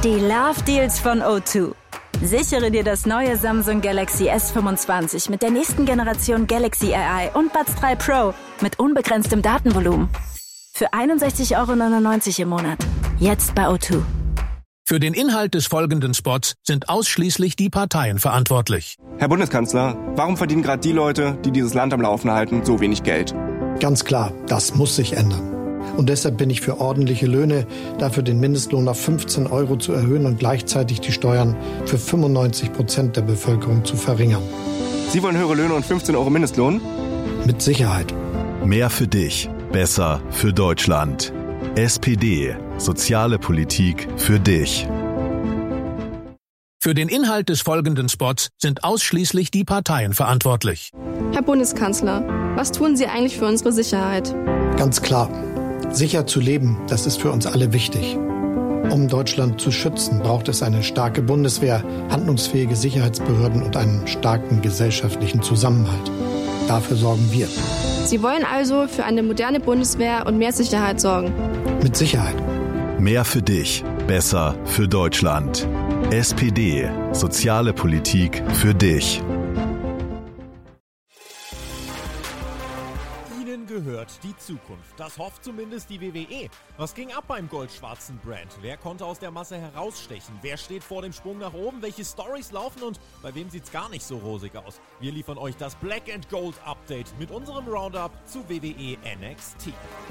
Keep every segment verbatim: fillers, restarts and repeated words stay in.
Die Love Deals von O zwei. Sichere dir das neue Samsung Galaxy S fünfundzwanzig mit der nächsten Generation Galaxy A I und Buds drei Pro mit unbegrenztem Datenvolumen. Für einundsechzig Euro neunundneunzig im Monat. Jetzt bei O zwei. Für den Inhalt des folgenden Spots sind ausschließlich die Parteien verantwortlich. Herr Bundeskanzler, warum verdienen gerade die Leute, die dieses Land am Laufen halten, so wenig Geld? Ganz klar, das muss sich ändern. Und deshalb bin ich für ordentliche Löhne, dafür den Mindestlohn auf fünfzehn Euro zu erhöhen und gleichzeitig die Steuern für fünfundneunzig Prozent der Bevölkerung zu verringern. Sie wollen höhere Löhne und fünfzehn Euro Mindestlohn? Mit Sicherheit. Mehr für dich, besser für Deutschland. S P D, soziale Politik für dich. Für den Inhalt des folgenden Spots sind ausschließlich die Parteien verantwortlich. Herr Bundeskanzler, was tun Sie eigentlich für unsere Sicherheit? Ganz klar. Sicher zu leben, das ist für uns alle wichtig. Um Deutschland zu schützen, braucht es eine starke Bundeswehr, handlungsfähige Sicherheitsbehörden und einen starken gesellschaftlichen Zusammenhalt. Dafür sorgen wir. Sie wollen also für eine moderne Bundeswehr und mehr Sicherheit sorgen? Mit Sicherheit. Mehr für dich, besser für Deutschland. S P D, soziale Politik für dich. Gehört die Zukunft. Das hofft zumindest die W W E. Was ging ab beim goldschwarzen Brand? Wer konnte aus der Masse herausstechen? Wer steht vor dem Sprung nach oben? Welche Storys laufen und bei wem sieht's gar nicht so rosig aus? Wir liefern euch das Black and Gold Update mit unserem Roundup zu W W E N X T.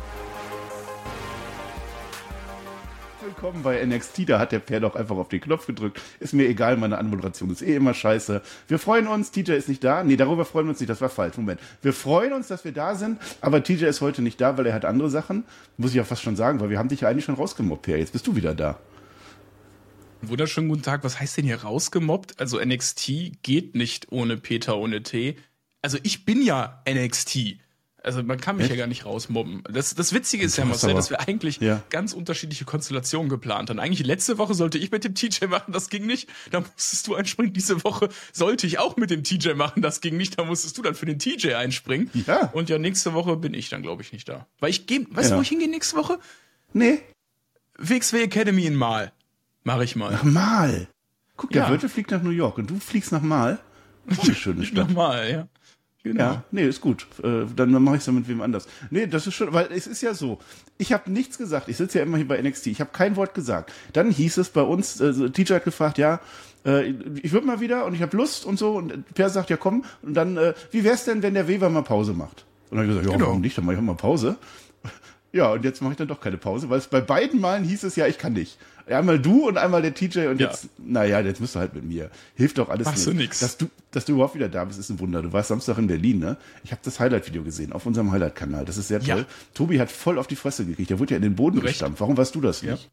Willkommen bei N X T, da hat der Per doch einfach auf den Knopf gedrückt. Ist mir egal, meine Anmoderation ist eh immer scheiße. Wir freuen uns, T J ist nicht da. Nee, darüber freuen wir uns nicht, das war falsch. Moment. Wir freuen uns, dass wir da sind, aber T J ist heute nicht da, weil er hat andere Sachen. Muss ich ja fast schon sagen, weil wir haben dich ja eigentlich schon rausgemobbt, Per. Jetzt bist du wieder da. Wunderschönen guten Tag. Was heißt denn hier rausgemobbt? Also N X T geht nicht ohne Peter, ohne T. Also ich bin ja N X T. Also man kann mich Echt? ja gar nicht rausmobben. Das, das Witzige ist ja, Marcel, dass wir eigentlich ja. ganz unterschiedliche Konstellationen geplant haben. Eigentlich letzte Woche sollte ich mit dem T J machen, das ging nicht. Da musstest du einspringen. Diese Woche sollte ich auch mit dem T J machen, das ging nicht. Da musstest du dann für den T J einspringen. Ja. Und ja, nächste Woche bin ich dann, glaube ich, nicht da. Weil ich gehe, weißt ja. du, wo ich hingehe nächste Woche? Nee. W X W Academy in Mal. Mach ich mal. Nach Mal? Guck, der ja. Wirte fliegt nach New York und du fliegst nach Mal? Oh, eine schöne Stadt. Nach Mal, ja. Genau. Ja, nee, ist gut. Äh, dann mache ich es ja mit wem anders. Nee, das ist schon, weil es ist ja so. Ich habe nichts gesagt. Ich sitze ja immer hier bei N X T. Ich habe kein Wort gesagt. Dann hieß es bei uns, äh, T J hat gefragt, ja, äh, ich würde mal wieder und ich habe Lust und so. Und Per sagt, ja komm. Und dann, äh, wie wär's denn, wenn der Weber mal Pause macht? Und dann habe ich gesagt, ja, genau. warum nicht? Dann mache ich auch mal Pause. Ja, und jetzt mache ich dann doch keine Pause, weil es bei beiden Malen hieß es ja, ich kann nicht. Einmal du und einmal der T J und ja. jetzt, naja, jetzt bist du halt mit mir. Hilft doch alles Machst nicht. du nix. Dass du, dass du überhaupt wieder da bist, ist ein Wunder. Du warst Samstag in Berlin, ne? Ich habe das Highlight-Video gesehen auf unserem Highlight-Kanal. Das ist sehr toll. Ja. Tobi hat voll auf die Fresse gekriegt. Der wurde ja in den Boden Recht. gestampft. Warum warst du das nicht?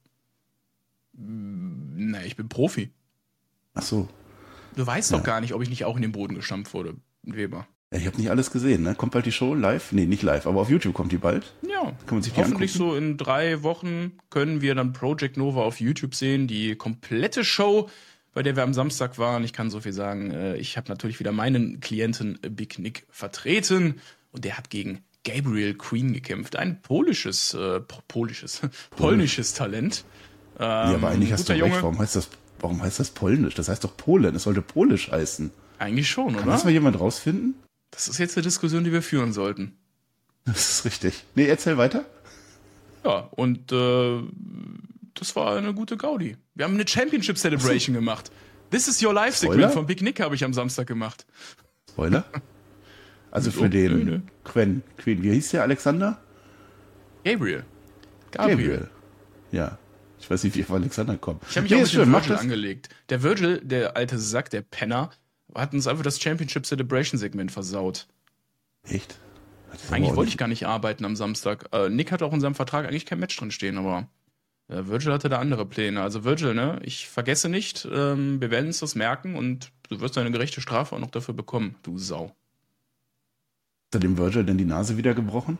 Ja. Na, ich bin Profi. Ach so. Du weißt ja. doch gar nicht, ob ich nicht auch in den Boden gestampft wurde, Weber. Ja, ich habe nicht alles gesehen, ne? Kommt bald die Show live? Nee, nicht live, aber auf YouTube kommt die bald. Ja, kann man sich die hoffentlich angucken? So in drei Wochen können wir dann Project Nova auf YouTube sehen, die komplette Show, bei der wir am Samstag waren. Ich kann so viel sagen, ich habe natürlich wieder meinen Klienten Big Nick vertreten und der hat gegen Gabriel Queen gekämpft. Ein polisches, äh, polisches, polnisches Talent. Ähm, ja, aber eigentlich hast du recht. Junge. Warum heißt das, warum heißt das Polnisch? Das heißt doch Polen. Es sollte Polisch heißen. Eigentlich schon, Kann oder? Kann das mal jemand rausfinden? Das ist jetzt eine Diskussion, die wir führen sollten. Das ist richtig. Nee, erzähl weiter. Ja, und äh, das war eine gute Gaudi. Wir haben eine Championship Celebration gemacht. This is your life Segment von Big Nick habe ich am Samstag gemacht. Spoiler? Also für den nö, Quen, Queen, wie hieß der, Alexander? Gabriel. Gabriel. Gabriel. Ja. Ich weiß nicht, wie ich auf Alexander komme. Ich habe mich nee, auch mit dem Virgil angelegt. Der Virgil, der alte Sack, der Penner, hat uns einfach das Championship Celebration Segment versaut. Echt? Eigentlich wollte ich gar nicht arbeiten am Samstag. Äh, Nick hat auch in seinem Vertrag eigentlich kein Match drin stehen, aber äh, Virgil hatte da andere Pläne. Also Virgil, ne, ich vergesse nicht, ähm, wir werden uns das merken und du wirst eine gerechte Strafe auch noch dafür bekommen, du Sau. Hat er dem Virgil denn die Nase wieder gebrochen?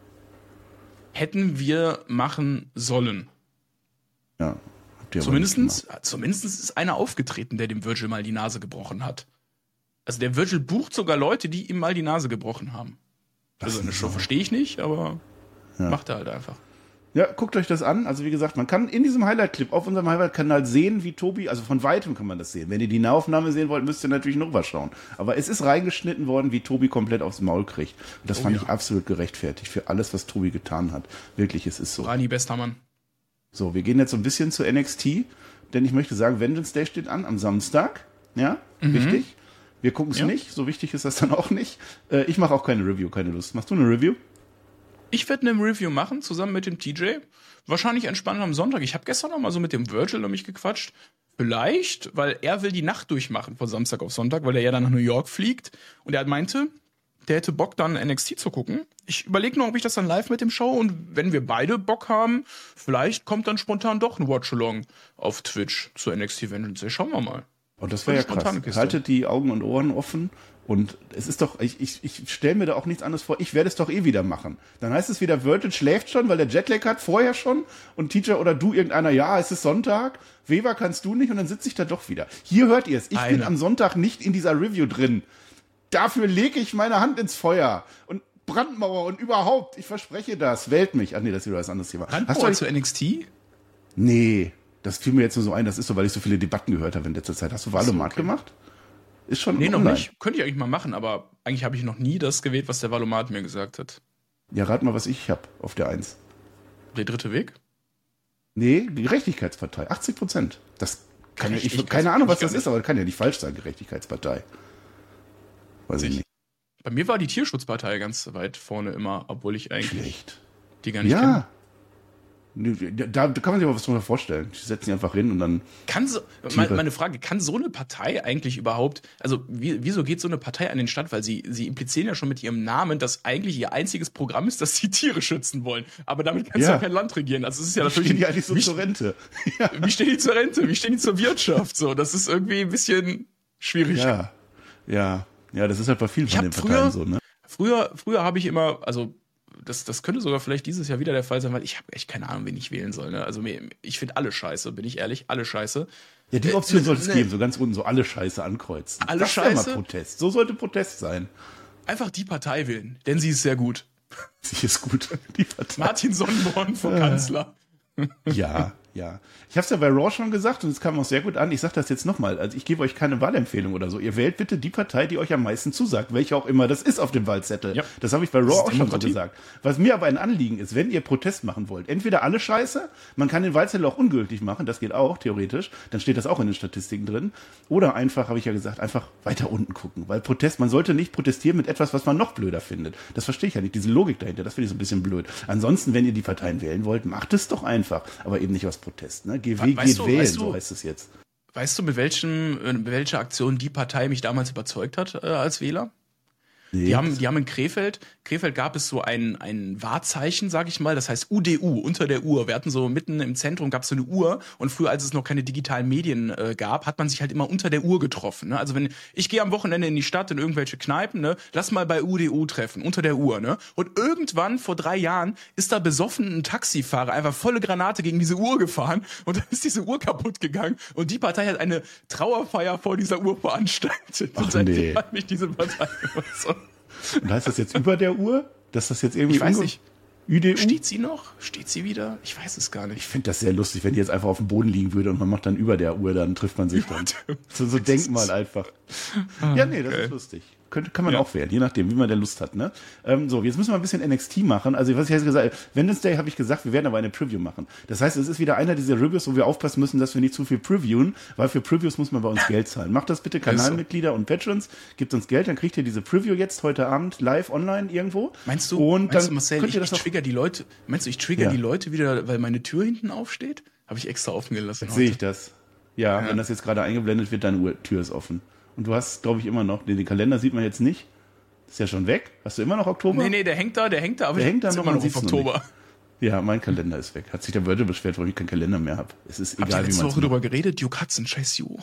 Hätten wir machen sollen. Ja. Zumindestens, zumindest ist einer aufgetreten, der dem Virgil mal die Nase gebrochen hat. Also der Virgil bucht sogar Leute, die ihm mal die Nase gebrochen haben. Also eine Show verstehe ich nicht, aber ja. macht er halt einfach. Ja, guckt euch das an. Also wie gesagt, man kann in diesem Highlight-Clip auf unserem Highlight-Kanal sehen, wie Tobi, also von Weitem kann man das sehen. Wenn ihr die Nahaufnahme sehen wollt, müsst ihr natürlich noch was schauen. Aber es ist reingeschnitten worden, wie Tobi komplett aufs Maul kriegt. Und das oh, fand ja. ich absolut gerechtfertigt für alles, was Tobi getan hat. Wirklich, es ist so. Rani, bester Mann. So, wir gehen jetzt so ein bisschen zu N X T, denn ich möchte sagen, Vengeance Day steht an am Samstag. Ja, mhm. wichtig. Wir gucken es ja. nicht, so wichtig ist das dann auch nicht. Äh, ich mache auch keine Review, keine Lust. Machst du eine Review? Ich werde eine Review machen, zusammen mit dem T J. Wahrscheinlich entspannt am Sonntag. Ich habe gestern noch mal so mit dem Virgil noch mich gequatscht. Vielleicht, weil er will die Nacht durchmachen von Samstag auf Sonntag, weil er ja dann nach New York fliegt. Und er meinte, der hätte Bock, dann N X T zu gucken. Ich überlege noch, ob ich das dann live mit dem schaue. Und wenn wir beide Bock haben, vielleicht kommt dann spontan doch ein Watch-Along auf Twitch zu N X T Vengeance. Schauen wir mal. Und das wäre ja krass. Kiste. Haltet die Augen und Ohren offen. Und es ist doch, ich, ich, ich stelle mir da auch nichts anderes vor, ich werde es doch eh wieder machen. Dann heißt es wieder, Virgil schläft schon, weil der Jetlag hat, vorher schon. Und Teacher oder du, irgendeiner, ja, es ist Sonntag. Weber kannst du nicht. Und dann sitze ich da doch wieder. Hier hört ihr es. Ich Eine. bin am Sonntag nicht in dieser Review drin. Dafür lege ich meine Hand ins Feuer. Und Brandmauer und überhaupt, ich verspreche das. Wählt mich. Ach nee, das ist wieder was anderes Thema. Brandmauer Hast du zu N X T? Nee, das fiel mir jetzt nur so ein. Das ist so, weil ich so viele Debatten gehört habe in letzter Zeit. Hast du Valomat okay. gemacht? Ist schon Nee, online. Noch nicht. Könnte ich eigentlich mal machen, aber eigentlich habe ich noch nie das gewählt, was der Valomat mir gesagt hat. Ja, rat mal, was ich habe auf der eins. Der dritte Weg? Nee, die Gerechtigkeitspartei. achtzig Prozent. Das kann ja, ich, keine Ahnung, was das ist, aber das kann ja nicht falsch sein, Gerechtigkeitspartei. Weiß ich nicht. Bei mir war die Tierschutzpartei ganz weit vorne immer, obwohl ich eigentlich Schlecht. die gar nicht ja. kenne. Da, da kann man sich aber was drunter vorstellen. Die setzen die einfach hin und dann. Kann so, meine Frage, kann so eine Partei eigentlich überhaupt, also wie, wieso geht so eine Partei an den Start? Weil sie, sie implizieren ja schon mit ihrem Namen, dass eigentlich ihr einziges Programm ist, dass sie Tiere schützen wollen. Aber damit kannst ja. du ja kein Land regieren. Also es ist ja natürlich. Wie stehen die eigentlich so wie, zur Rente? Ja. Wie stehen die zur Rente? Wie stehen die zur Wirtschaft? So, das ist irgendwie ein bisschen schwierig. Ja, ja, ja, das ist halt bei vielen von den Parteien so, ne? Früher, früher habe ich immer, also Das, das könnte sogar vielleicht dieses Jahr wieder der Fall sein, weil ich habe echt keine Ahnung, wen ich wählen soll. Ne? Also ich finde alle scheiße, bin ich ehrlich, alle scheiße. Ja, die Option äh, sollte es ne, geben, so ganz unten, so alle Scheiße ankreuzen. Alle das Scheiße? Mal Protest. So sollte Protest sein. Einfach die Partei wählen, denn sie ist sehr gut. Sie ist gut, die Partei. Martin Sonnenborn vom Kanzler. Ja, ja. Ich habe es ja bei Raw schon gesagt und es kam auch sehr gut an. Ich sage das jetzt nochmal. Also ich gebe euch keine Wahlempfehlung oder so. Ihr wählt bitte die Partei, die euch am meisten zusagt, welche auch immer das ist auf dem Wahlzettel. Ja. Das habe ich bei Raw auch schon so gesagt. Was mir aber ein Anliegen ist, wenn ihr Protest machen wollt, entweder alle Scheiße, man kann den Wahlzettel auch ungültig machen, das geht auch theoretisch, dann steht das auch in den Statistiken drin. Oder einfach, habe ich ja gesagt, einfach weiter unten gucken. Weil Protest, man sollte nicht protestieren mit etwas, was man noch blöder findet. Das verstehe ich ja nicht, diese Logik dahinter, das finde ich so ein bisschen blöd. Ansonsten, wenn ihr die Parteien wählen wollt, macht es doch einfach. Aber eben nicht aus Protest, ne? G W geht wählen, weißt du, so heißt es jetzt. Weißt du, mit welchem, mit welcher Aktion die Partei mich damals überzeugt hat äh, als Wähler? Nee, die haben, die haben in Krefeld, Krefeld gab es so ein, ein Wahrzeichen, sag ich mal, das heißt U D U, unter der Uhr. Wir hatten so mitten im Zentrum gab es so eine Uhr und früher, als es noch keine digitalen Medien äh, gab, hat man sich halt immer unter der Uhr getroffen. Ne? Also wenn ich gehe am Wochenende in die Stadt, in irgendwelche Kneipen, ne, lass mal bei U D U treffen, unter der Uhr. Ne? Und irgendwann, vor drei Jahren, ist da besoffen ein Taxifahrer einfach volle Granate gegen diese Uhr gefahren und dann ist diese Uhr kaputt gegangen und die Partei hat eine Trauerfeier vor dieser Uhr veranstaltet. Ach, und seitdem nee. hat mich diese Partei immer so. Und heißt das jetzt über der Uhr? Dass das jetzt irgendwie. Ich weiß nicht. U D U? Steht sie noch? Steht sie wieder? Ich weiß es gar nicht. Ich finde das sehr lustig, wenn die jetzt einfach auf dem Boden liegen würde und man macht dann über der Uhr, dann trifft man sich dann. So, so Denkmal einfach. Ah, ja, nee, das okay. ist lustig. Könnte, kann man ja. auch wählen, je nachdem, wie man der Lust hat. Ne? Ähm, so, jetzt müssen wir ein bisschen N X T machen. Also, was ich jetzt gesagt habe, Wednesday habe ich gesagt, wir werden aber eine Preview machen. Das heißt, es ist wieder einer dieser Reviews, wo wir aufpassen müssen, dass wir nicht zu viel previewen, weil für Previews muss man bei uns Geld zahlen. Macht das bitte, Kanalmitglieder und Patrons, gebt uns Geld, dann kriegt ihr diese Preview jetzt heute Abend live online irgendwo. Meinst du, und meinst dann du Marcel, ich, ich trigger die Leute, meinst du, ich trigger ja. die Leute wieder, weil meine Tür hinten aufsteht? Habe ich extra offen gelassen. Sehe ich das. Ja, ja, wenn das jetzt gerade eingeblendet wird, deine Tür ist offen. Und du hast, glaube ich, immer noch, den, den Kalender sieht man jetzt nicht. Ist ja schon weg. Hast du immer noch Oktober? Nee, nee, der hängt da, der hängt da, aber der hängt da noch, immer noch auf Oktober. Ja, mein Kalender ist weg. Hat sich der Wörter beschwert, warum ich keinen Kalender mehr habe. Es ist egal, Habt ihr wie man letzte Woche drüber geredet? Duke Hudson, scheiß You.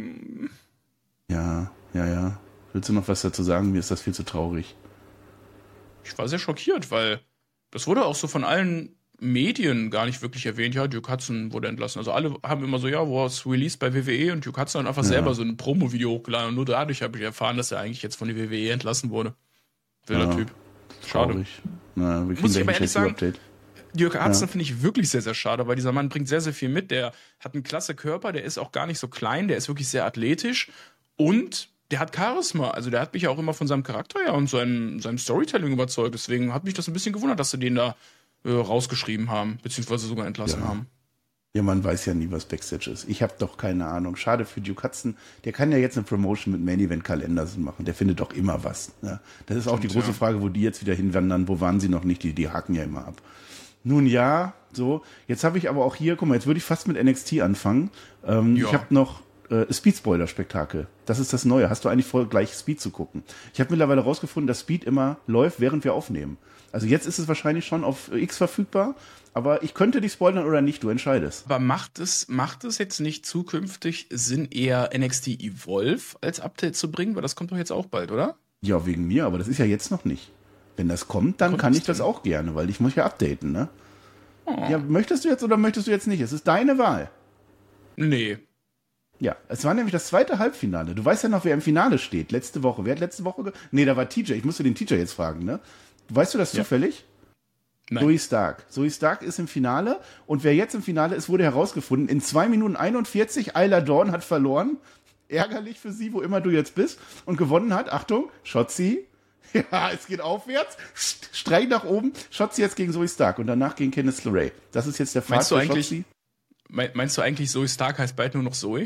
Ja, ja, ja. Willst du noch was dazu sagen? Mir ist das viel zu traurig. Ich war sehr schockiert, weil das wurde auch so von allen Medien gar nicht wirklich erwähnt. Ja, Duke Hudson wurde entlassen. Also alle haben immer so, ja, wo es released bei W W E und Duke Hudson hat einfach ja. selber so ein Promo-Video hochgeladen und nur dadurch habe ich erfahren, dass er eigentlich jetzt von der W W E entlassen wurde. Wilder ja, Typ. Schade. Na, wir kriegen Muss ich aber ehrlich sagen, Update. Dirk Hudson ja. finde ich wirklich sehr, sehr schade, weil dieser Mann bringt sehr, sehr viel mit. Der hat einen klasse Körper, der ist auch gar nicht so klein, der ist wirklich sehr athletisch und der hat Charisma. Also der hat mich ja auch immer von seinem Charakter her und seinem, seinem Storytelling überzeugt. Deswegen hat mich das ein bisschen gewundert, dass sie den da äh, rausgeschrieben haben, beziehungsweise sogar entlassen ja. haben. Ja, man weiß ja nie, was Backstage ist. Ich habe doch keine Ahnung. Schade für Duke Hudson. Der kann ja jetzt eine Promotion mit Main Event Kalender machen. Der findet doch immer was. Ne? Das ist auch Stimmt, die große ja. Frage, wo die jetzt wieder hinwandern. Wo waren sie noch nicht? Die, die haken ja immer ab. Nun ja, so. Jetzt habe ich aber auch hier, guck mal, jetzt würde ich fast mit N X T anfangen. Ähm, ja. Ich habe noch äh, Speed-Spoiler-Spektakel. Das ist das Neue. Hast du eigentlich vor, gleich Speed zu gucken? Ich habe mittlerweile rausgefunden, dass Speed immer läuft, während wir aufnehmen. Also jetzt ist es wahrscheinlich schon auf X verfügbar. Aber ich könnte dich spoilern oder nicht, du entscheidest. Aber macht es, macht es jetzt nicht zukünftig Sinn, eher N X T Evolve als Update zu bringen? Weil das kommt doch jetzt auch bald, oder? Ja, wegen mir, aber das ist ja jetzt noch nicht. Wenn das kommt, dann kommt kann ich das denn? auch gerne, weil ich muss ja updaten, ne? Oh. Ja, möchtest du jetzt oder möchtest du jetzt nicht? Es ist deine Wahl. Nee. Ja, es war nämlich das zweite Halbfinale. Du weißt ja noch, wer im Finale steht. Letzte Woche. Wer hat letzte Woche... Ge- nee, da war T J. Ich musste den T J jetzt fragen, ne? Weißt du das ja. zufällig? Nein. Zoe Stark. Zoe Stark ist im Finale und wer jetzt im Finale ist, wurde herausgefunden. In zwei Minuten einundvierzig, Isla Dawn hat verloren. Ärgerlich für sie, wo immer du jetzt bist. Und gewonnen hat, Achtung, Shotzi. Ja, es geht aufwärts. Streich nach oben. Shotzi jetzt gegen Zoe Stark und danach gegen Candice LeRae. Das ist jetzt der Fall für Shotzi. Meinst du eigentlich, Zoe Stark heißt bald nur noch Zoe?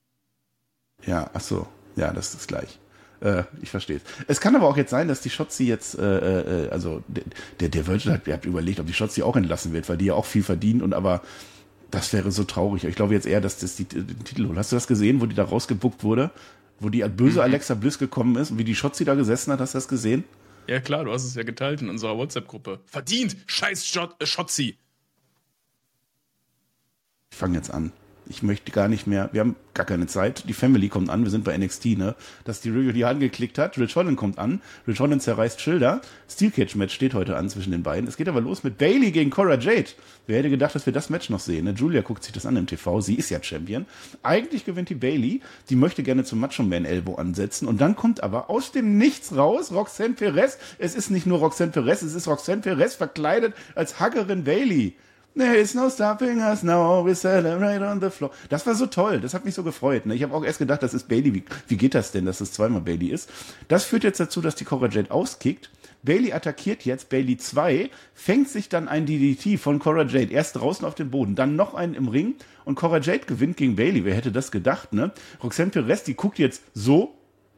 Ja, ach so. Ja, das ist gleich. Äh, ich verstehe es. Es kann aber auch jetzt sein, dass die Shotzi jetzt, äh, äh, also der, der Virgil hat, hat überlegt, ob die Shotzi auch entlassen wird, weil die ja auch viel verdient und aber das wäre so traurig. Ich glaube jetzt eher, dass das die, den Titel holt. Hast du das gesehen, wo die da rausgebuckt wurde? Wo die böse mhm. Alexa Bliss gekommen ist und wie die Shotzi da gesessen hat, hast du das gesehen? Ja klar, du hast es ja geteilt in unserer WhatsApp-Gruppe. Verdient! Scheiß Shot, äh, Shotzi! Ich fange jetzt an. Ich möchte gar nicht mehr, wir haben gar keine Zeit. Die Family kommt an, wir sind bei N X T, ne? Dass die Review die angeklickt hat. Rich Holland kommt an. Rich Holland zerreißt Schilder. Steel Cage Match steht heute an zwischen den beiden. Es geht aber los mit Bayley gegen Cora Jade. Wer hätte gedacht, dass wir das Match noch sehen? Ne? Julia guckt sich das an im T V. Sie ist ja Champion. Eigentlich gewinnt die Bayley. Die möchte gerne zum Macho Man Elbow ansetzen. Und dann kommt aber aus dem Nichts raus Roxanne Perez. Es ist nicht nur Roxanne Perez, es ist Roxanne Perez verkleidet als Hackerin Bayley. There is no stopping us now, we celebrate on the floor. Das war so toll, das hat mich so gefreut. Ne? Ich habe auch erst gedacht, das ist Bayley. Wie, wie geht das denn, dass es zweimal Bayley ist? Das führt jetzt dazu, dass die Cora Jade auskickt. Bayley attackiert jetzt Bayley zwei, fängt sich dann ein D D T von Cora Jade, erst draußen auf dem Boden, dann noch einen im Ring und Cora Jade gewinnt gegen Bayley. Wer hätte das gedacht, ne? Roxanne Perez, die guckt jetzt so,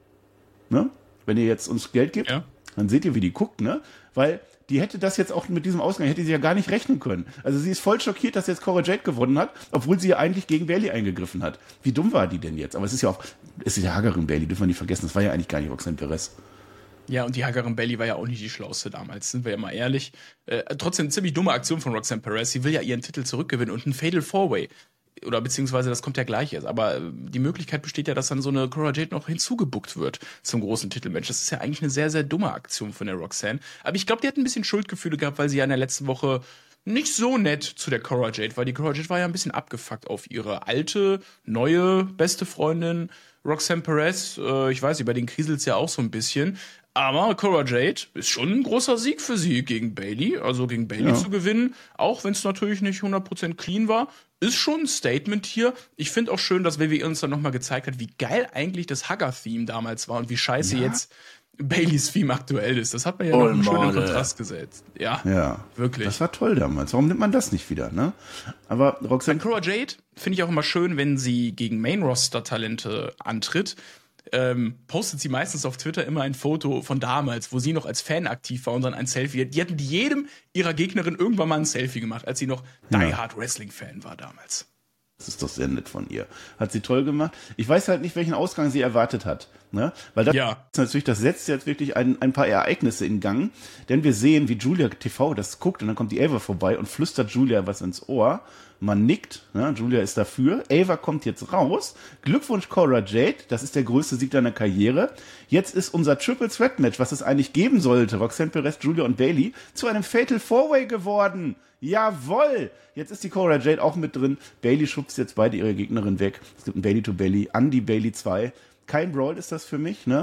ne? Wenn ihr jetzt uns Geld gebt, ja. Dann seht ihr, wie die guckt, ne? Weil die hätte das jetzt auch mit diesem Ausgang, hätte sie ja gar nicht rechnen können. Also sie ist voll schockiert, dass jetzt Cora Jade gewonnen hat, obwohl sie ja eigentlich gegen Bayley eingegriffen hat. Wie dumm war die denn jetzt? Aber es ist ja auch, es ist ja Haggerin Bayley, dürfen wir nicht vergessen. Das war ja eigentlich gar nicht Roxanne Perez. Ja, und die Haggerin Bayley war ja auch nicht die schlauste damals, sind wir ja mal ehrlich. Äh, trotzdem eine ziemlich dumme Aktion von Roxanne Perez. Sie will ja ihren Titel zurückgewinnen und ein Fatal Four-Way. Oder beziehungsweise das kommt ja gleich erst. Aber die Möglichkeit besteht ja, dass dann so eine Cora Jade noch hinzugebuckt wird zum großen Titelmatch. Das ist ja eigentlich eine sehr, sehr dumme Aktion von der Roxanne. Aber ich glaube, die hat ein bisschen Schuldgefühle gehabt, weil sie ja in der letzten Woche nicht so nett zu der Cora Jade war. Die Cora Jade war ja ein bisschen abgefuckt auf ihre alte, neue, beste Freundin Roxanne Perez. Äh, ich weiß nicht, bei den kriselt's ja auch so ein bisschen. Aber Cora Jade ist schon ein großer Sieg für sie gegen Bayley. Also gegen Bayley ja. zu gewinnen, auch wenn es natürlich nicht hundert Prozent clean war, ist schon ein Statement hier. Ich finde auch schön, dass W W E uns dann nochmal gezeigt hat, wie geil eigentlich das Hugger-Theme damals war und wie scheiße ja. jetzt Baileys Theme aktuell ist. Das hat man ja oh, noch einen schönen Kontrast gesetzt. Ja, ja, wirklich. Das war toll damals. Warum nimmt man das nicht wieder, ne? Aber Roxanne... Bei Cora Jade finde ich auch immer schön, wenn sie gegen Main-Roster-Talente antritt, Ähm, postet sie meistens auf Twitter immer ein Foto von damals, wo sie noch als Fan aktiv war und dann ein Selfie. Die hat mit jedem ihrer Gegnerin irgendwann mal ein Selfie gemacht, als sie noch Die Ja. Hard Wrestling-Fan war damals. Das ist doch sehr nett von ihr. Hat sie toll gemacht. Ich weiß halt nicht, welchen Ausgang sie erwartet hat. Ne? Weil das Ja. ist natürlich, das setzt jetzt wirklich ein, ein paar Ereignisse in Gang. Denn wir sehen, wie Julia T V das guckt und dann kommt die Ava vorbei und flüstert Julia was ins Ohr. Man nickt, ne? Julia ist dafür. Ava kommt jetzt raus. Glückwunsch Cora Jade, das ist der größte Sieg deiner Karriere. Jetzt ist unser Triple Threat Match, was es eigentlich geben sollte, Roxanne Perez, Julia und Bayley, zu einem Fatal Four-Way geworden. Jawoll! Jetzt ist die Cora Jade auch mit drin. Bayley schubst jetzt beide ihre Gegnerin weg. Es gibt ein Bayley to Bayley, Andy Bayley zwei. Kein Brawl ist das für mich, ne?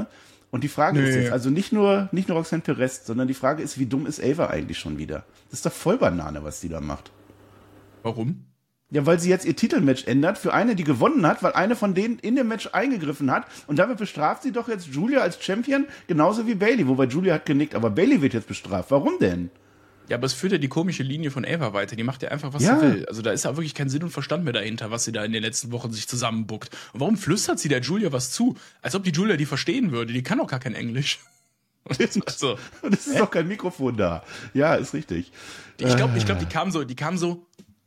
Und die Frage Nee. ist jetzt, also nicht nur, nicht nur Roxanne Perez, sondern die Frage ist, wie dumm ist Ava eigentlich schon wieder? Das ist doch voll Banane, was die da macht. Warum? Ja, weil sie jetzt ihr Titelmatch ändert für eine, die gewonnen hat, weil eine von denen in dem Match eingegriffen hat. Und damit bestraft sie doch jetzt Julia als Champion, genauso wie Bayley. Wobei Julia hat genickt, aber Bayley wird jetzt bestraft. Warum denn? Ja, aber es führt ja die komische Linie von Ava weiter. Die macht ja einfach, was Ja. sie will. Also da ist ja wirklich kein Sinn und Verstand mehr dahinter, was sie da in den letzten Wochen sich zusammenbuckt. Und warum flüstert sie der Julia was zu? Als ob die Julia die verstehen würde. Die kann doch gar kein Englisch. Also, Und es ist Hä? doch kein Mikrofon da. Ja, ist richtig. ich glaube, ich glaub, die kam so, die kam so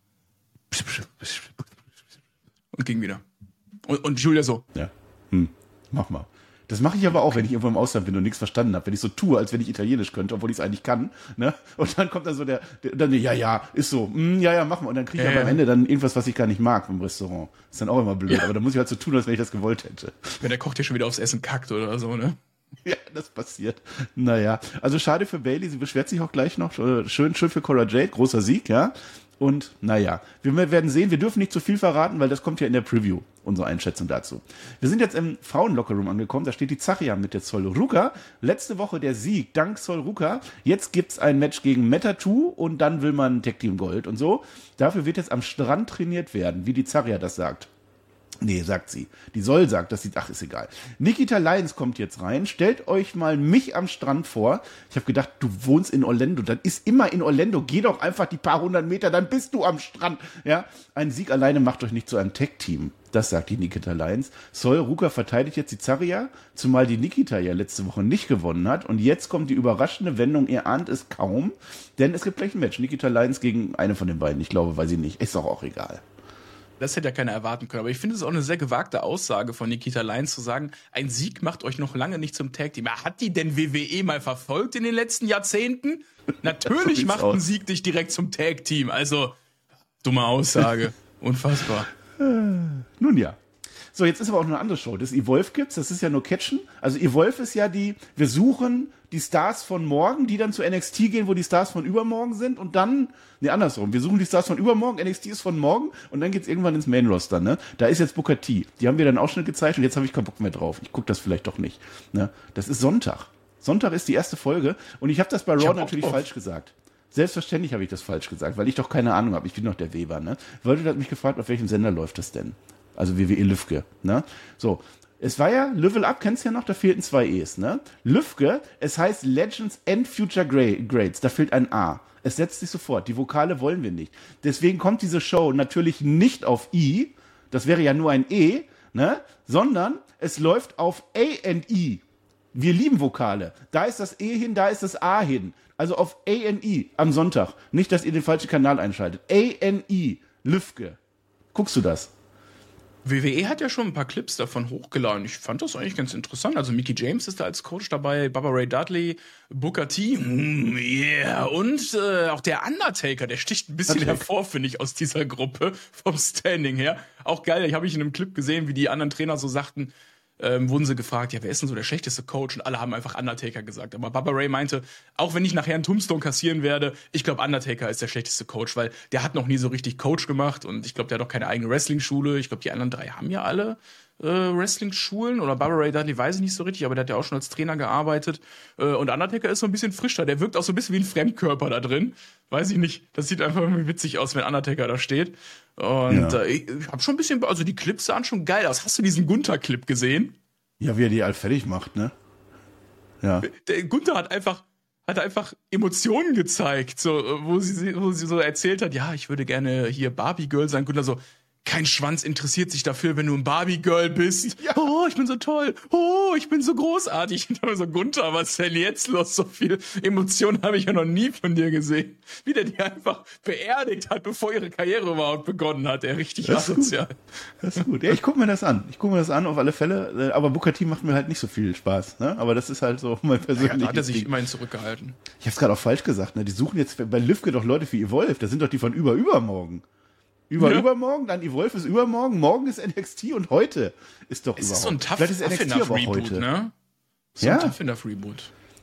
und ging wieder. Und, und Julia so. Ja. Hm. Mach mal. Das mache ich aber auch, wenn ich irgendwo im Ausland bin und nichts verstanden habe. Wenn ich so tue, als wenn ich Italienisch könnte, obwohl ich es eigentlich kann. Ne? Und dann kommt dann so der, der dann, ja, ja, ist so, mm, ja, ja, machen wir. Und dann kriege ich Ja, aber ja. am Ende dann irgendwas, was ich gar nicht mag im Restaurant. Ist dann auch immer blöd. Ja. Aber dann muss ich halt so tun, als wenn ich das gewollt hätte. Wenn der Koch dir schon wieder aufs Essen kackt oder so, ne? Ja, das passiert. Naja, also schade für Bayley. Sie beschwert sich auch gleich noch. Schön, schön für Cora Jade. Großer Sieg, ja. Und naja, wir werden sehen, wir dürfen nicht zu viel verraten, weil das kommt ja in der Preview, unsere Einschätzung dazu. Wir sind jetzt im Frauen-Lockerroom angekommen, da steht die Zachia mit der Sol Ruka. Letzte Woche der Sieg, dank Sol Ruka. Jetzt gibt's ein Match gegen Meta-Two und dann will man Tag Team Gold und so. Dafür wird jetzt am Strand trainiert werden, wie die Zachia das sagt. Nee, sagt sie. Die Sol sagt, dass sie, ach, ist egal. Nikita Lyons kommt jetzt rein. Stellt euch mal mich am Strand vor. Ich habe gedacht, du wohnst in Orlando. Dann ist immer in Orlando. Geh doch einfach die paar hundert Meter, dann bist du am Strand. Ja, ein Sieg alleine macht euch nicht zu einem Tag-Team. Das sagt die Nikita Lyons. Sol Ruka verteidigt jetzt die Zachia, zumal die Nikita ja letzte Woche nicht gewonnen hat. Und jetzt kommt die überraschende Wendung. Ihr ahnt es kaum, denn es gibt gleich ein Match. Nikita Lyons gegen eine von den beiden. Ich glaube, weiß ich nicht. Ist doch auch egal. Das hätte ja keiner erwarten können. Aber ich finde es auch eine sehr gewagte Aussage von Nikita Lyons zu sagen, ein Sieg macht euch noch lange nicht zum Tag-Team. Hat die denn W W E mal verfolgt in den letzten Jahrzehnten? Natürlich So macht aus. ein Sieg dich direkt zum Tag-Team. Also, dumme Aussage. Unfassbar. Nun ja. So, jetzt ist aber auch noch eine andere Show. Das Evolve gibt's, das ist ja nur Catchen. Also Evolve ist ja die, wir suchen die Stars von morgen, die dann zu N X T gehen, wo die Stars von übermorgen sind und dann, nee, andersrum. Wir suchen die Stars von übermorgen, N X T ist von morgen und dann geht's irgendwann ins Main-Roster, ne? Da ist jetzt Booker T. Die haben wir dann Ausschnitt gezeigt und jetzt habe ich keinen Bock mehr drauf. Ich gucke das vielleicht doch nicht, ne? Das ist Sonntag. Sonntag ist die erste Folge und ich habe das bei Ich Raw hab Bock natürlich drauf. falsch gesagt. Selbstverständlich habe ich das falsch gesagt, weil ich doch keine Ahnung habe. Ich bin doch der Weber, ne? Leute hat mich gefragt, auf welchem Sender läuft das denn? Also W W E Lüfke, ne? So. Es war ja Level Up, kennst du ja noch, da fehlten zwei E's, ne? Lüfke, es heißt Legends and Future Gra- Grades, da fehlt ein A. Es setzt sich sofort, die Vokale wollen wir nicht. Deswegen kommt diese Show natürlich nicht auf I, das wäre ja nur ein E, ne? Sondern es läuft auf A and E. Wir lieben Vokale. Da ist das E hin, da ist das A hin. Also auf A N I am Sonntag. Nicht, dass ihr den falschen Kanal einschaltet. A N I, Lüfke. Guckst du das? W W E hat ja schon ein paar Clips davon hochgeladen. Ich fand das eigentlich ganz interessant. Also Mickie James ist da als Coach dabei, Bubba Ray Dudley, Booker T, mm, yeah, und äh, auch der Undertaker, der sticht ein bisschen Undertaker. hervor, finde ich, aus dieser Gruppe vom Standing her. Auch geil, ich habe ich in einem Clip gesehen, wie die anderen Trainer so sagten, ähm, wurden sie gefragt, ja, wer ist denn so der schlechteste Coach? Und alle haben einfach Undertaker gesagt. Aber Bubba Ray meinte, auch wenn ich nachher einen Tombstone kassieren werde, ich glaube, Undertaker ist der schlechteste Coach, weil der hat noch nie so richtig Coach gemacht und ich glaube, der hat auch keine eigene Wrestling-Schule. Ich glaube, die anderen drei haben ja alle äh, Wrestling-Schulen oder Bubba Ray Dudley weiß ich nicht so richtig, aber der hat ja auch schon als Trainer gearbeitet. Äh, und Undertaker ist so ein bisschen frischer. Der wirkt auch so ein bisschen wie ein Fremdkörper da drin. Weiß ich nicht. Das sieht einfach irgendwie witzig aus, wenn Undertaker da steht. Und Ja. äh, ich, ich habe schon ein bisschen, also die Clips sahen schon geil aus. Hast du diesen Gunther-Clip gesehen? Ja, wie er die halt fertig macht, ne? Ja. Der Gunther hat einfach, hat einfach Emotionen gezeigt, so, wo sie, wo sie so erzählt hat, ja, ich würde gerne hier Barbie-Girl sein. Gunther so, kein Schwanz interessiert sich dafür, wenn du ein Barbie-Girl bist. Ja. Oh, ich bin so toll. Oh, ich bin so großartig. Und dann so, Gunther, was ist denn jetzt los? So viel Emotionen habe ich ja noch nie von dir gesehen. Wie der die einfach beerdigt hat, bevor ihre Karriere überhaupt begonnen hat. Der richtig Das ist asozial. Das ist gut. Ja, ich gucke mir das an. Ich gucke mir das an, auf alle Fälle. Aber Booker T macht mir halt nicht so viel Spaß, ne? Aber das ist halt so mein Ja, persönliches da hat er sich Ding. immerhin zurückgehalten. Ich hab's gerade auch falsch gesagt, ne? Die suchen jetzt bei Lüfke doch Leute für Evolve. Das sind doch die von über übermorgen. Über Ja. übermorgen, dann Evolve ist übermorgen, morgen ist N X T und heute ist doch Es überhaupt. ist so ein tough, Vielleicht ist N tough X T enough aber auch Reboot, heute. ne? So Ja. ein tough enough Reboot.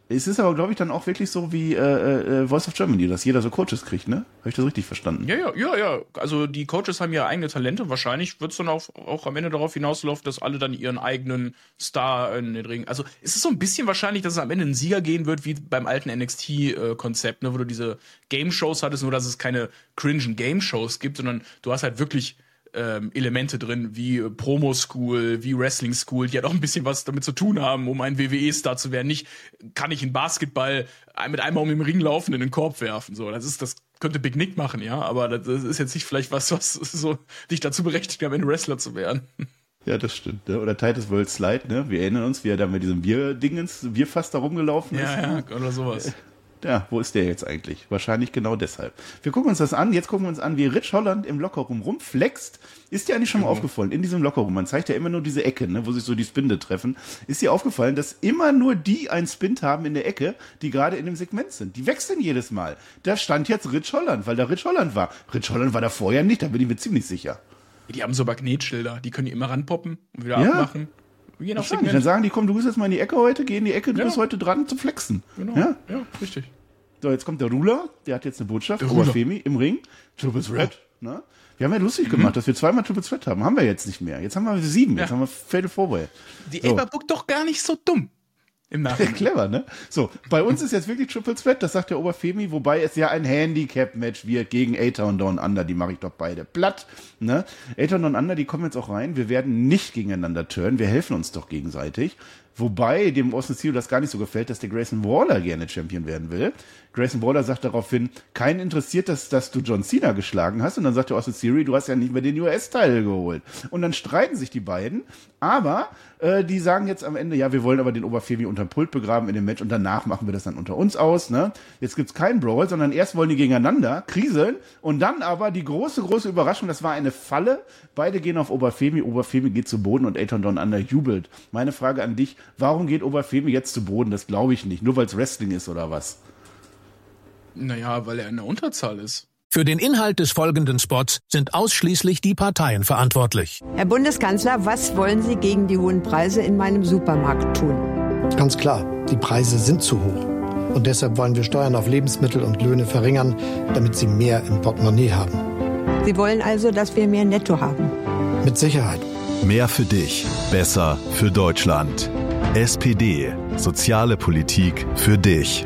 Es ist aber, glaube ich, dann auch wirklich so wie äh, äh, Voice of Germany, dass jeder so Coaches kriegt, ne? Habe ich das richtig verstanden? Ja, ja, ja, ja. Also die Coaches haben ja eigene Talente. Wahrscheinlich wird es dann auch, auch am Ende darauf hinauslaufen, dass alle dann ihren eigenen Star in den Ring. Also es ist so ein bisschen wahrscheinlich, dass es am Ende einen Sieger gehen wird, wie beim alten N X T-Konzept, ne? Wo du diese Game-Shows hattest, nur dass es keine cringen Game-Shows gibt, sondern du hast halt wirklich Ähm, Elemente drin, wie äh, Promo-School, wie Wrestling-School, die halt auch ein bisschen was damit zu tun haben, um ein W W E-Star zu werden. Nicht, kann ich einen Basketball mit einmal um den Ring laufen in den Korb werfen. So, das ist, das könnte Big Nick machen, ja, aber das ist jetzt nicht vielleicht was, was so dich dazu berechtigt, am Ende Wrestler zu werden. Ja, das stimmt. Ne? Oder Titus World Slide, ne? Wir erinnern uns, wie er da mit diesem Bier-Dingens, Bierfass da rumgelaufen ist. Ja, ja, oder sowas. Ja, wo ist der jetzt eigentlich? Wahrscheinlich genau deshalb. Wir gucken uns das an. Jetzt gucken wir uns an, wie Rich Holland im Lockerroom rumflext. Ist dir eigentlich schon mal mhm. aufgefallen, in diesem Lockerroom, man zeigt ja immer nur diese Ecke, ne, wo sich so die Spinde treffen. Ist dir aufgefallen, dass immer nur die einen Spind haben in der Ecke, die gerade in dem Segment sind? Die wechseln jedes Mal. Da stand jetzt Rich Holland, weil da Rich Holland war. Rich Holland war da vorher nicht, da bin ich mir ziemlich sicher. Die haben so Magnetschilder, die können die immer ranpoppen und wieder ja. abmachen. Je nach Segment. Dann sagen die, komm, du bist jetzt mal in die Ecke heute, geh in die Ecke, du ja. bist heute dran zu flexen. Genau, ja, ja richtig. So, jetzt kommt der Ruler, der hat jetzt eine Botschaft, Oberfemi im Ring, Triple Threat, ne? Wir haben ja lustig mhm. gemacht, dass wir zweimal Triple Threat haben, haben wir jetzt nicht mehr. Jetzt haben wir sieben, ja. jetzt haben wir Fatal Four-Way. Die so. Ava bookt doch gar nicht so dumm. Im Nachhinein. Clever, ne? So, bei uns ist jetzt wirklich Triple Threat, das sagt der Oberfemi, wobei es ja ein Handicap-Match wird gegen A-Town Down Under, die mache ich doch beide platt, ne? A-Town Down Under, die kommen jetzt auch rein, wir werden nicht gegeneinander turnen, wir helfen uns doch gegenseitig. Wobei dem Austin Theory das gar nicht so gefällt, dass der Grayson Waller gerne Champion werden will. Grayson Waller sagt daraufhin, keinen interessiert, dass, dass du John Cena geschlagen hast. Und dann sagt der Austin Theory, du hast ja nicht mehr den U S-Title geholt. Und dann streiten sich die beiden. Aber äh, die sagen jetzt am Ende, ja, wir wollen aber den Oberfemi unterm Pult begraben in dem Match. Und danach machen wir das dann unter uns aus. Ne? Jetzt gibt's keinen Brawl, sondern erst wollen die gegeneinander kriseln. Und dann aber die große, große Überraschung, das war eine Falle. Beide gehen auf Oberfemi. Oberfemi geht zu Boden und A-Town Down Under jubelt. Meine Frage an dich, warum geht Oberfemi jetzt zu Boden? Das glaube ich nicht. Nur weil es Wrestling ist oder was? Naja, weil er in der Unterzahl ist. Für den Inhalt des folgenden Spots sind ausschließlich die Parteien verantwortlich. Herr Bundeskanzler, was wollen Sie gegen die hohen Preise in meinem Supermarkt tun? Ganz klar, die Preise sind zu hoch. Und deshalb wollen wir Steuern auf Lebensmittel und Löhne verringern, damit Sie mehr im Portemonnaie haben. Sie wollen also, dass wir mehr Netto haben? Mit Sicherheit. Mehr für dich, besser für Deutschland. S P D, soziale Politik für dich.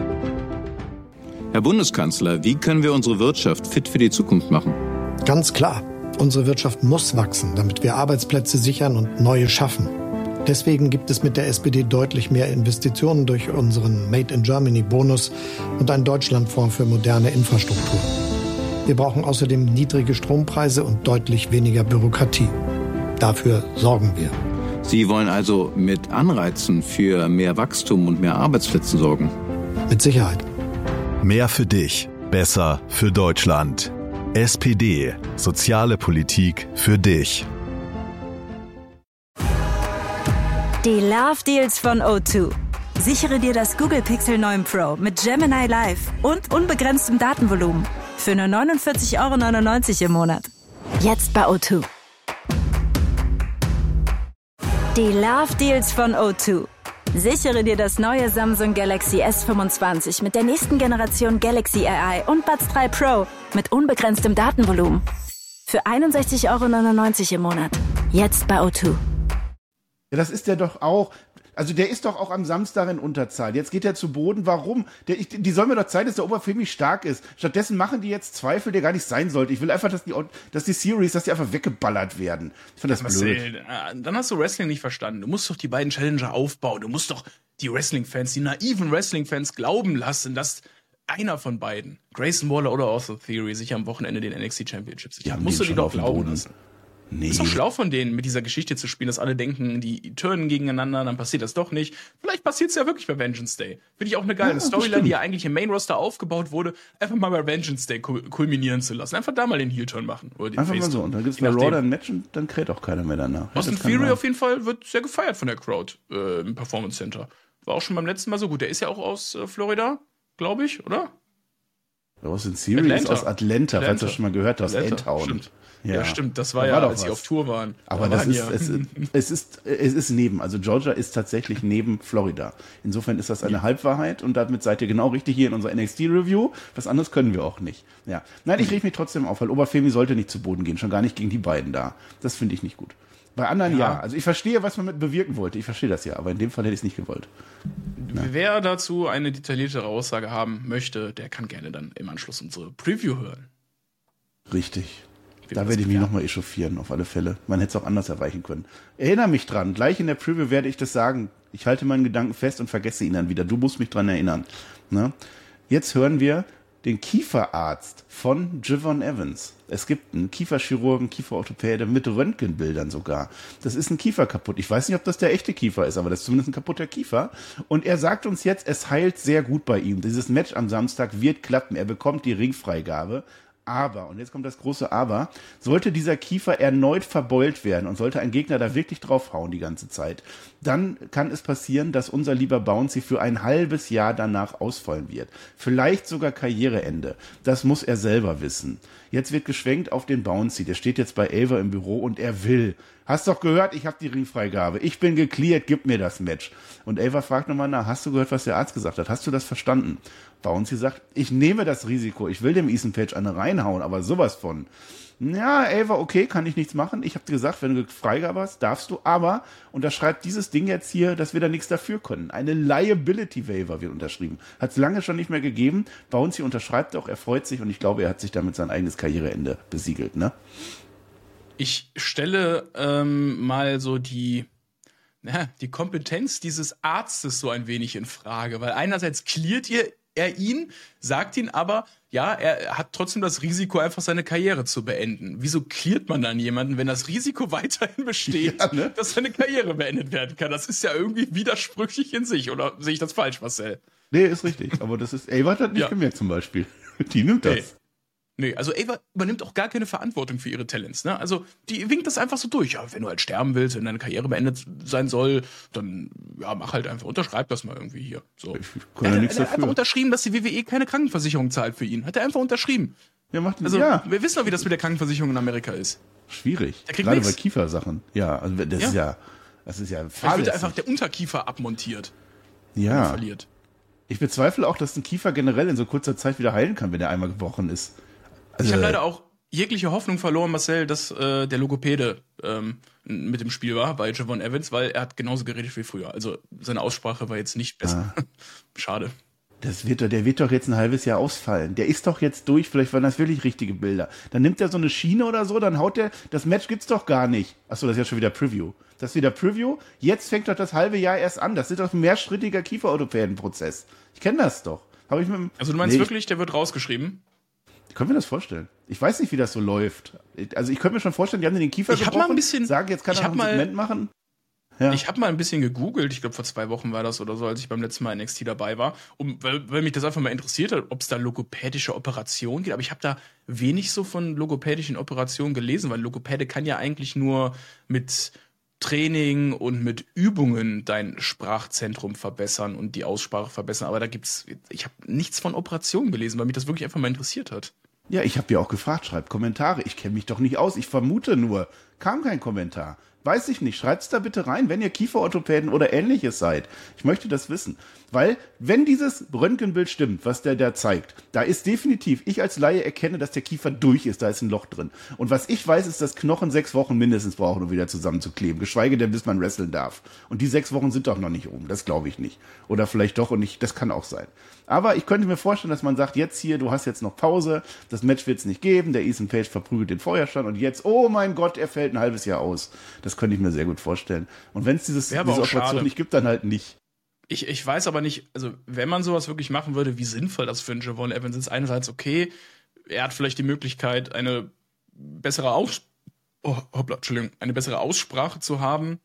Herr Bundeskanzler, wie können wir unsere Wirtschaft fit für die Zukunft machen? Ganz klar. Unsere Wirtschaft muss wachsen, damit wir Arbeitsplätze sichern und neue schaffen. Deswegen gibt es mit der S P D deutlich mehr Investitionen durch unseren Made in Germany Bonus und einen Deutschlandfonds für moderne Infrastruktur. Wir brauchen außerdem niedrige Strompreise und deutlich weniger Bürokratie. Dafür sorgen wir. Sie wollen also mit Anreizen für mehr Wachstum und mehr Arbeitsplätze sorgen? Mit Sicherheit. Mehr für dich, besser für Deutschland. S P D, soziale Politik für dich. Die Love Deals von O zwei. Sichere dir das Google Pixel neun Pro mit Gemini Live und unbegrenztem Datenvolumen für nur neunundvierzig Euro neunundneunzig im Monat. Jetzt bei O zwei. Die Love Deals von O zwei. Sichere dir das neue Samsung Galaxy S fünfundzwanzig mit der nächsten Generation Galaxy A I und Buds drei Pro mit unbegrenztem Datenvolumen für einundsechzig Euro neunundneunzig im Monat. Jetzt bei O zwei. Ja, das ist der doch auch. Also der ist doch auch am Samstag in Unterzahl. Jetzt geht er zu Boden. Warum? Der, ich, die sollen mir doch zeigen, dass der Oberfemi stark ist. Stattdessen machen die jetzt Zweifel, der gar nicht sein sollte. Ich will einfach, dass die, dass die Series, dass die einfach weggeballert werden. Ich finde das blöd. Marcel, dann hast du Wrestling nicht verstanden. Du musst doch die beiden Challenger aufbauen. Du musst doch die Wrestling-Fans, die naiven Wrestling-Fans glauben lassen, dass einer von beiden, Grayson Waller oder Austin Theory, sich am Wochenende den N X T Championship sichern. Musst du die doch glauben lassen. Nee. Ist doch schlau von denen, mit dieser Geschichte zu spielen, dass alle denken, die turnen gegeneinander, dann passiert das doch nicht. Vielleicht passiert es ja wirklich bei Vengeance Day. Finde ich auch eine geile ja, Storyline, die ja eigentlich im Main Roster aufgebaut wurde, einfach mal bei Vengeance Day kulminieren zu lassen. Einfach da mal den Heel-Turn machen. Oder den einfach mal so. Und dann gibt's bei Raw ein Match und dann kräht auch keiner mehr danach. Austin Theory auf jeden Fall wird sehr gefeiert von der Crowd äh, im Performance Center. War auch schon beim letzten Mal so gut. Der ist ja auch aus äh, Florida, glaube ich, oder? Austin Theory Atlanta. ist aus Atlanta, Atlanta. falls du das schon mal gehört hast, Atlanta, A-Town. stimmt. Ja. Ja, stimmt, das war Da ja, war doch als sie was. auf Tour waren. Aber Da das waren ist, ja- es, es ist, es ist neben, also Georgia ist tatsächlich neben Florida. Insofern ist das eine Halbwahrheit und damit seid ihr genau richtig hier in unserer N X T-Review. Was anderes können wir auch nicht. Ja. Nein, ich reg mich trotzdem auf, weil Oberfemi sollte nicht zu Boden gehen, schon gar nicht gegen die beiden da. Das finde ich nicht gut. Bei anderen ja. Ja. Also ich verstehe, was man mit bewirken wollte. Ich verstehe das ja, aber in dem Fall hätte ich es nicht gewollt. Wer dazu eine detailliertere Aussage haben möchte, der kann gerne dann im Anschluss unsere Preview hören. Richtig. Wie Da wir werde ich das mich bewerten. nochmal echauffieren, auf alle Fälle. Man hätte es auch anders erreichen können. Erinnere mich dran. Gleich in der Preview werde ich das sagen. Ich halte meinen Gedanken fest und vergesse ihn dann wieder. Du musst mich dran erinnern. Ne? Jetzt hören wir den Kieferarzt von Javon Evans. Es gibt einen Kieferchirurgen, Kieferorthopäde mit Röntgenbildern sogar. Das ist ein Kiefer kaputt. Ich weiß nicht, ob das der echte Kiefer ist, aber das ist zumindest ein kaputter Kiefer. Und er sagt uns jetzt, es heilt sehr gut bei ihm. Dieses Match am Samstag wird klappen. Er bekommt die Ringfreigabe. Aber, und jetzt kommt das große Aber, sollte dieser Kiefer erneut verbeult werden und sollte ein Gegner da wirklich draufhauen die ganze Zeit, dann kann es passieren, dass unser lieber Bouncy für ein halbes Jahr danach ausfallen wird. Vielleicht sogar Karriereende. Das muss er selber wissen. Jetzt wird geschwenkt auf den Bouncy. Der steht jetzt bei Ava im Büro und er will. Hast doch gehört, ich habe die Ringfreigabe. Ich bin gecleared, gib mir das Match. Und Ava fragt nochmal nach, hast du gehört, was der Arzt gesagt hat? Hast du das verstanden? Bouncy sagt, ich nehme das Risiko. Ich will dem Ethan Page eine reinhauen, aber sowas von. Ja, Ava, okay, kann ich nichts machen. Ich habe dir gesagt, wenn du Freigabe hast, darfst du, aber unterschreibt dieses Ding jetzt hier, dass wir da nichts dafür können. Eine Liability Waiver wird unterschrieben. Hat es lange schon nicht mehr gegeben. Bouncy unterschreibt auch, er freut sich und ich glaube, er hat sich damit sein eigenes Karriereende besiegelt, ne? Ich stelle ähm, mal so die, na, die Kompetenz dieses Arztes so ein wenig in Frage, weil einerseits cleart ihr er ihn, sagt ihn aber, ja, er hat trotzdem das Risiko, einfach seine Karriere zu beenden. Wieso cleart man dann jemanden, wenn das Risiko weiterhin besteht, Ja, ne? dass seine Karriere beendet werden kann? Das ist ja irgendwie widersprüchlich in sich, oder sehe ich das falsch, Marcel? Nee, ist richtig. Aber das ist, Ava hat das nicht Ja. gemerkt zum Beispiel. Die nimmt das. Nee. Nee, also Ava übernimmt auch gar keine Verantwortung für ihre Talents, ne? Also, die winkt das einfach so durch. Ja, wenn du halt sterben willst, wenn deine Karriere beendet sein soll, dann, ja, mach halt einfach, unterschreib das mal irgendwie hier. So. Ich kann Er ja hat, nichts er hat einfach dafür. unterschrieben, dass die W W E keine Krankenversicherung zahlt für ihn. Hat er einfach unterschrieben. Ja, macht Also, ja. wir wissen doch, wie das mit der Krankenversicherung in Amerika ist. Schwierig. Der kriegt Gerade nix. bei Kiefersachen. Ja, also das Ja. ist ja, das ist ja Vielleicht wird fahrlässig. einfach der Unterkiefer abmontiert. wenn er Ja. verliert. Ich bezweifle auch, dass ein Kiefer generell in so kurzer Zeit wieder heilen kann, wenn er einmal gebrochen ist. Also, Ich habe leider auch jegliche Hoffnung verloren, Marcel, dass äh, der Logopäde ähm, mit im Spiel war bei Javon Evans, weil er hat genauso geredet wie früher. Also seine Aussprache war jetzt nicht besser. Ah. Schade. Das wird doch, der wird doch jetzt ein halbes Jahr ausfallen. Der ist doch jetzt durch, vielleicht waren das wirklich richtige Bilder. Dann nimmt er so eine Schiene oder so, dann haut der, das Match gibt's doch gar nicht. Achso, das ist ja schon wieder Preview. Das ist wieder Preview. Jetzt fängt doch das halbe Jahr erst an. Das ist doch ein mehrschrittiger Kieferorthopädenprozess. Ich kenne das doch. Hab ich mit, dem- Also du meinst Nee, wirklich, der wird rausgeschrieben? Ich, können wir das vorstellen? Ich weiß nicht, wie das so läuft. Also ich könnte mir schon vorstellen, die haben den Kiefer Ich hab gebrochen, mal ein bisschen- sagen, jetzt kann ich er hab noch ein mal- Segment machen. Ja. Ich habe mal ein bisschen gegoogelt, ich glaube vor zwei Wochen war das oder so, als ich beim letzten Mal in N X T dabei war, um, weil, weil mich das einfach mal interessiert hat, ob es da logopädische Operationen gibt. Aber ich habe da wenig so von logopädischen Operationen gelesen, weil Logopäde kann ja eigentlich nur mit Training und mit Übungen dein Sprachzentrum verbessern und die Aussprache verbessern. Aber da gibt's, ich habe nichts von Operationen gelesen, weil mich das wirklich einfach mal interessiert hat. Ja, ich habe ja auch gefragt, schreibt Kommentare. Ich kenne mich doch nicht aus, ich vermute nur. Kam kein Kommentar. Weiß ich nicht. Schreibt's da bitte rein, wenn ihr Kieferorthopäden oder ähnliches seid. Ich möchte das wissen. Weil, wenn dieses Röntgenbild stimmt, was der da zeigt, da ist definitiv, ich als Laie erkenne, dass der Kiefer durch ist, da ist ein Loch drin. Und was ich weiß, ist, dass Knochen sechs Wochen mindestens brauchen, um wieder zusammenzukleben. Geschweige denn, bis man wresteln darf. Und die sechs Wochen sind doch noch nicht um. Das glaube ich nicht. Oder vielleicht doch und nicht, das kann auch sein. Aber ich könnte mir vorstellen, dass man sagt, jetzt hier, du hast jetzt noch Pause, das Match wird es nicht geben, der Ethan Page verprügelt den Feuerstand und jetzt, oh mein Gott, er fällt ein halbes Jahr aus. Das könnte ich mir sehr gut vorstellen. Und wenn es dieses, diese Wäre aber auch Operation schade. nicht gibt, dann halt nicht. Ich, ich weiß aber nicht, also wenn man sowas wirklich machen würde, wie sinnvoll das für einen Javon Evans ist. Einerseits okay, er hat vielleicht die Möglichkeit, eine bessere Aus oh, hoppla, Entschuldigung, eine bessere Aussprache zu haben,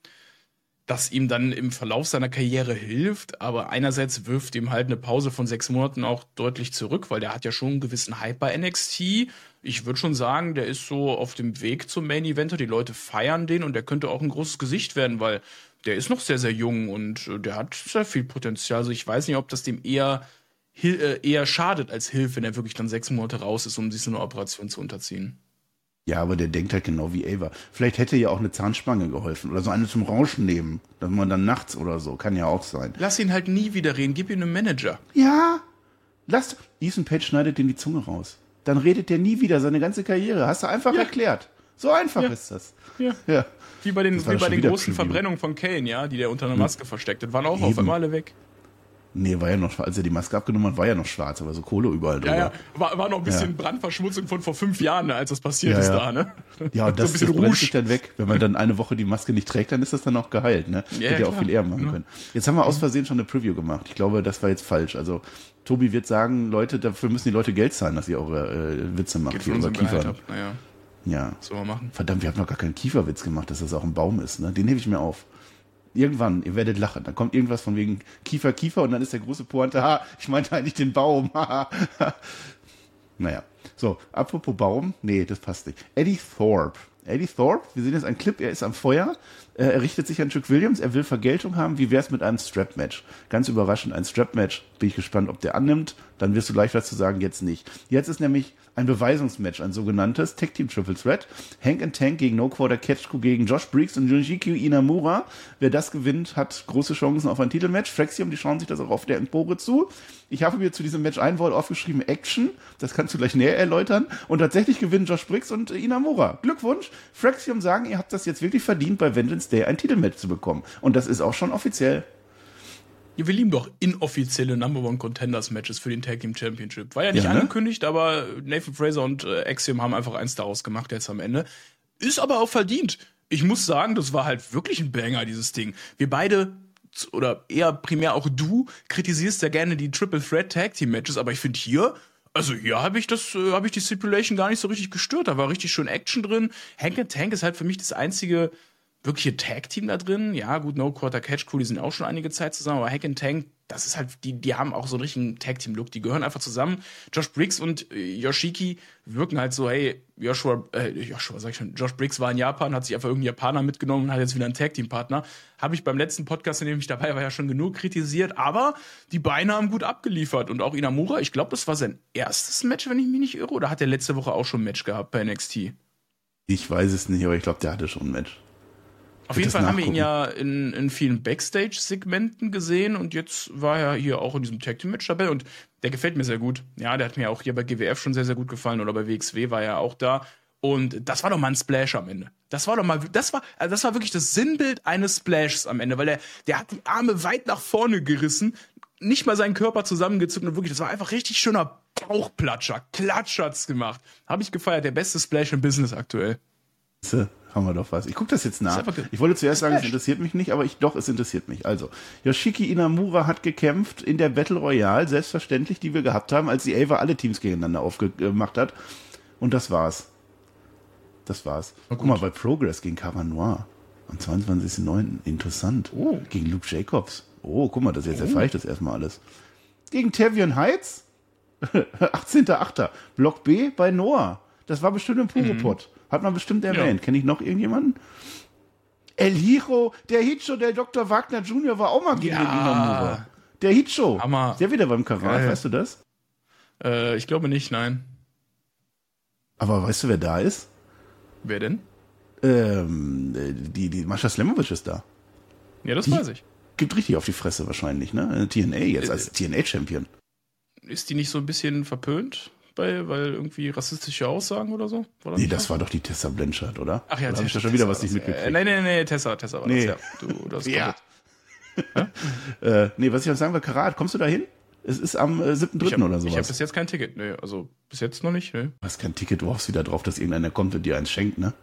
das ihm dann im Verlauf seiner Karriere hilft, aber einerseits wirft ihm halt eine Pause von sechs Monaten auch deutlich zurück, weil der hat ja schon einen gewissen Hype bei N X T. Ich würde schon sagen, der ist so auf dem Weg zum Main Eventer, die Leute feiern den und der könnte auch ein großes Gesicht werden, weil der ist noch sehr, sehr jung und äh, der hat sehr viel Potenzial. Also ich weiß nicht, ob das dem eher eher schadet als hilft, wenn er wirklich dann sechs Monate raus ist, um sich so eine Operation zu unterziehen. Ja, aber der denkt halt genau wie Ava. Vielleicht hätte ja auch eine Zahnspange geholfen oder so eine zum Rauschen nehmen, dass man dann nachts oder so, kann ja auch sein. Lass ihn halt nie wieder reden, gib ihm einen Manager. Ja, lass, Ethan Page schneidet dem die Zunge raus. Dann redet der nie wieder seine ganze Karriere. Hast du einfach ja. erklärt. So einfach ja. ist das. Ja. ja. Wie bei den, wie bei den großen Preview. Verbrennungen von Kane, ja, die der unter einer Maske hm. versteckt hat, waren auch Eben. auf einmal alle weg. Nee, war ja noch, als er die Maske abgenommen hat, war ja noch schwarz, aber so Kohle überall drüber. Ja, ja. War, war noch ein bisschen ja. Brandverschmutzung von vor fünf Jahren, ne, als das passiert ja, ist ja. da, ne? Ja, und das, so das brennt sich dann weg. Wenn man dann eine Woche die Maske nicht trägt, dann ist das dann auch geheilt, ne? Ja, Hätte ja auch klar. viel eher machen ja. können. Jetzt haben wir aus Versehen schon eine Preview gemacht. Ich glaube, das war jetzt falsch. Also, Tobi wird sagen, Leute, dafür müssen die Leute Geld zahlen, dass ihr eure äh, Witze macht. Geht für unseren Gehalt ab. Naja. Ja. Was soll man machen? Verdammt, wir haben noch gar keinen Kieferwitz gemacht, dass das auch ein Baum ist, ne? Den hebe ich mir auf. Irgendwann, ihr werdet lachen, dann kommt irgendwas von wegen Kiefer, Kiefer und dann ist der große Pointe, ha, ich meinte eigentlich den Baum. Naja, so, apropos Baum, nee, das passt nicht. Eddie Thorpe. Eddie Thorpe, wir sehen jetzt einen Clip, er ist am Feuer, äh, er richtet sich an Trick Williams, er will Vergeltung haben, wie wär's mit einem Strap-Match? Ganz überraschend, ein Strap-Match, bin ich gespannt, ob der annimmt, dann wirst du gleich was zu sagen, jetzt nicht. Jetzt ist nämlich ein Beweisungsmatch, ein sogenanntes Tag Team Triple Threat. Hank and Tank gegen No Quarter Catch-Crew gegen Josh Briggs und Junjiki Inamura. Wer das gewinnt, hat große Chancen auf ein Titelmatch. Fraxium, die schauen sich das auch auf der Empore zu. Ich habe mir zu diesem Match ein Wort aufgeschrieben, Action. Das kannst du gleich näher erläutern. Und tatsächlich gewinnen Josh Briggs und Inamura. Glückwunsch. Fraxium sagen, ihr habt das jetzt wirklich verdient, bei Vengeance Day ein Titelmatch zu bekommen. Und das ist auch schon offiziell. Ja, wir lieben doch inoffizielle Number One Contenders Matches für den Tag Team Championship. War ja nicht ja, ne? angekündigt, aber Nathan Fraser und äh, Axiom haben einfach eins daraus gemacht jetzt am Ende. Ist aber auch verdient. Ich muss sagen, das war halt wirklich ein Banger, dieses Ding. Wir beide, oder eher primär auch du, kritisierst ja gerne die Triple Threat Tag Team Matches, aber ich finde hier, also hier habe ich das, äh, habe ich die Stipulation gar nicht so richtig gestört. Da war richtig schön Action drin. Hank and Tank ist halt für mich das einzige wirkliche Tag-Team da drin. Ja, gut, No Quarter Catch Crew, die sind auch schon einige Zeit zusammen, aber Hack and Tank, das ist halt, die, die haben auch so einen richtigen Tag-Team-Look, die gehören einfach zusammen. Josh Briggs und äh, Yoshiki wirken halt so, hey, Joshua, äh, Joshua, sag ich schon, Josh Briggs war in Japan, hat sich einfach irgendeinen Japaner mitgenommen und hat jetzt wieder einen Tag-Team-Partner. Habe ich beim letzten Podcast, in dem ich dabei war, ja schon genug kritisiert, aber die Beine haben gut abgeliefert und auch Inamura, ich glaube, das war sein erstes Match, wenn ich mich nicht irre, oder hat er letzte Woche auch schon ein Match gehabt bei N X T? Ich weiß es nicht, aber ich glaube, der hatte schon ein Match. Auf jeden Fall haben wir ihn ja in, in vielen Backstage-Segmenten gesehen und jetzt war er hier auch in diesem Tag-Team-Match dabei und der gefällt mir sehr gut. Ja, der hat mir auch hier bei G W F schon sehr, sehr gut gefallen oder bei W X W war er auch da und das war doch mal ein Splash am Ende. Das war doch mal, das war, also das war wirklich das Sinnbild eines Splashs am Ende, weil der, der hat die Arme weit nach vorne gerissen, nicht mal seinen Körper zusammengezogen und wirklich, das war einfach richtig schöner Bauchplatscher. Klatsch hat's gemacht. Habe ich gefeiert, der beste Splash im Business aktuell. So. Haben wir doch was. Ich gucke das jetzt nach. Ich wollte zuerst sagen, es interessiert mich nicht, aber ich doch, es interessiert mich. Also, Yoshiki Inamura hat gekämpft in der Battle Royale, selbstverständlich, die wir gehabt haben, als die Ava alle Teams gegeneinander aufgemacht hat. Und das war's. Das war's. Guck mal, bei Progress gegen Cara Noir am zweiundzwanzigsten neunten Interessant. Oh. Gegen Luke Jacobs. Oh, guck mal, das jetzt oh. erfahre ich das erstmal alles. Gegen Tavion Heights. achtzehnten achten Block B bei Noah. Das war bestimmt im Puropod. Mhm. Hat man bestimmt erwähnt. Ja. Kenne ich noch irgendjemanden? El Hijo, der Hicho, der Doktor Wagner Junior war auch mal gegen ja. den Inamura. Der Hicho. Hammer. Ist der wieder beim Karat, Geil. Weißt du das? Äh, ich glaube nicht, nein. Aber weißt du, wer da ist? Wer denn? Ähm, die, die Mascha Slamovic ist da. Ja, das die weiß ich. Gibt richtig auf die Fresse wahrscheinlich, ne? T N A jetzt als äh, T N A-Champion. Ist die nicht so ein bisschen verpönt? Bei, weil irgendwie rassistische Aussagen oder so? War das nee, das war doch die Tessa Blanchard, oder? Ach ja, Tessa. Hab ich da Tessa schon wieder was nicht mitgekriegt? Äh, nee, nee, nee, Tessa, Tessa war nee. das, ja. Du, das ja. äh, nee, was ich noch sagen will, Karat, kommst du da hin? Es ist am äh, siebten dritten oder sowas. Ich habe bis jetzt kein Ticket, nee, also bis jetzt noch nicht, nee. Du hast kein Ticket, du hoffst wieder drauf, dass irgendeiner kommt und dir eins schenkt, ne?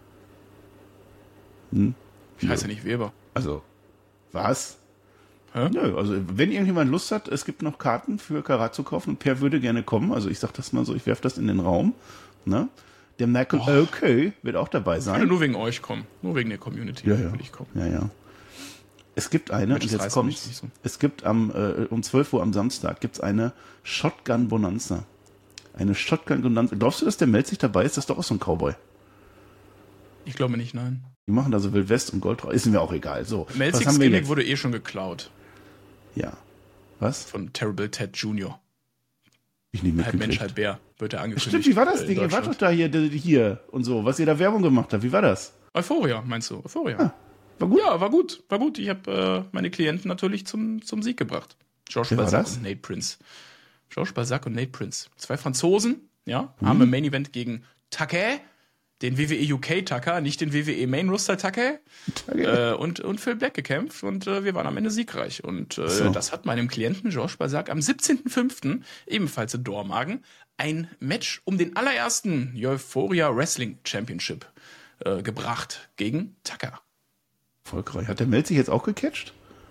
Hm? Ich heiße ja nicht Weber. Also, was? Hä? Nö, also wenn irgendjemand Lust hat, es gibt noch Karten für Karat zu kaufen und Per würde gerne kommen. Also ich sag das mal so, ich werfe das in den Raum. Ne? Der Michael oh. Okay wird auch dabei sein. Ich würde nur wegen euch kommen, nur wegen der Community ja, ja. will ich kommen. Ja, ja. Es gibt eine, und jetzt kommt, so. es gibt am äh, um zwölf Uhr am Samstag gibt's eine Shotgun Bonanza. Eine Shotgun Bonanza. Glaubst du, dass der Meld sich dabei ist? Das ist doch auch so ein Cowboy. Ich glaube nicht, nein. Die machen da so Wildwest und Gold drauf. Ist mir auch egal. So, Melzig's Gimmick wurde eh schon geklaut. Ja. Was? Von Terrible Ted Junior Ich nicht Halb Mensch, halb Bär wird er angekündigt. Stimmt, wie war das Ding? Ihr wart doch da hier, hier und so, was ihr da Werbung gemacht habt. Wie war das? Euphoria, meinst du? Euphoria. Ah, war gut? Ja, war gut. War gut. Ich habe äh, meine Klienten natürlich zum, zum Sieg gebracht. Josh Balzac und Nate Prince. Josh Balzac und Nate Prince. Zwei Franzosen, ja, mhm. haben im Main Event gegen Tucker, den W W E U K Tucker, nicht den W W E Main Roster Tucker, äh, und, und Phil Black gekämpft und äh, wir waren am Ende siegreich. Und äh, so. Das hat meinem Klienten Josh Balzac am siebzehnten fünften ebenfalls in Dormagen ein Match um den allerersten Euphoria Wrestling Championship äh, gebracht gegen Tucker. Erfolgreich. Hat der Mel sich jetzt auch gecatcht?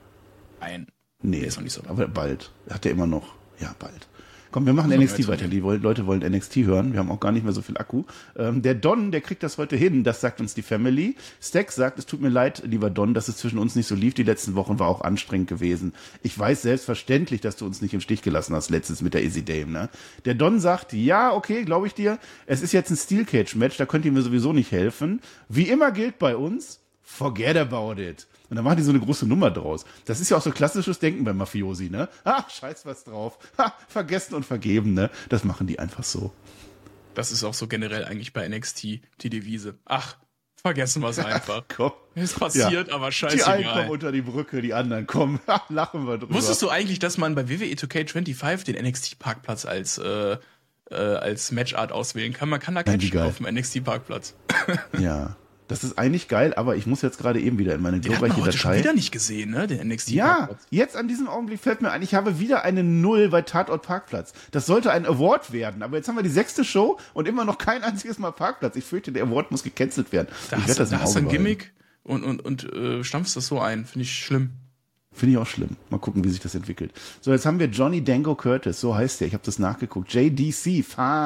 Nein. Nee, ist noch nicht so. Aber bald. Hat er immer noch. Ja, bald. Komm, wir machen N X T weiter. Die Leute wollen N X T hören. Wir haben auch gar nicht mehr so viel Akku. Ähm, der Don, der kriegt das heute hin. Das sagt uns die Family. Stack sagt, es tut mir leid, lieber Don, dass es zwischen uns nicht so lief. Die letzten Wochen war auch anstrengend gewesen. Ich weiß selbstverständlich, dass du uns nicht im Stich gelassen hast, letztens mit der Easy Dame, ne? Der Don sagt, ja, okay, glaube ich dir. Es ist jetzt ein Steel Cage Match. Da könnt ihr mir sowieso nicht helfen. Wie immer gilt bei uns, forget about it. Und dann machen die so eine große Nummer draus. Das ist ja auch so klassisches Denken beim Mafiosi, ne? Ah, scheiß was drauf. Ha, vergessen und vergeben, ne? Das machen die einfach so. Das ist auch so generell eigentlich bei N X T die Devise. Ach, vergessen wir es einfach. Komm. Ist passiert, ja. Aber scheißegal. Die einen kommen unter die Brücke, die anderen kommen. Lachen wir drüber. Wusstest du eigentlich, dass man bei W W E two K fünfundzwanzig den N X T-Parkplatz als, äh, äh, als Matchart auswählen kann? Man kann da catchen auf dem N X T-Parkplatz. Ja. Das ist eigentlich geil, aber ich muss jetzt gerade eben wieder in meine glorreiche Datei. Den hat man heute schon wieder nicht gesehen, ne? Den N X T Ja, jetzt an diesem Augenblick fällt mir ein, ich habe wieder eine Null bei Tatort Parkplatz. Das sollte ein Award werden, aber jetzt haben wir die sechste Show und immer noch kein einziges Mal Parkplatz. Ich fürchte, der Award muss gecancelt werden. Da ich hast, das da hast du ein Gimmick und, und, und äh, stampfst das so ein. Finde ich schlimm. Finde ich auch schlimm. Mal gucken, wie sich das entwickelt. So, jetzt haben wir Johnny Dango Curtis, so heißt der. Ich habe das nachgeguckt. J D C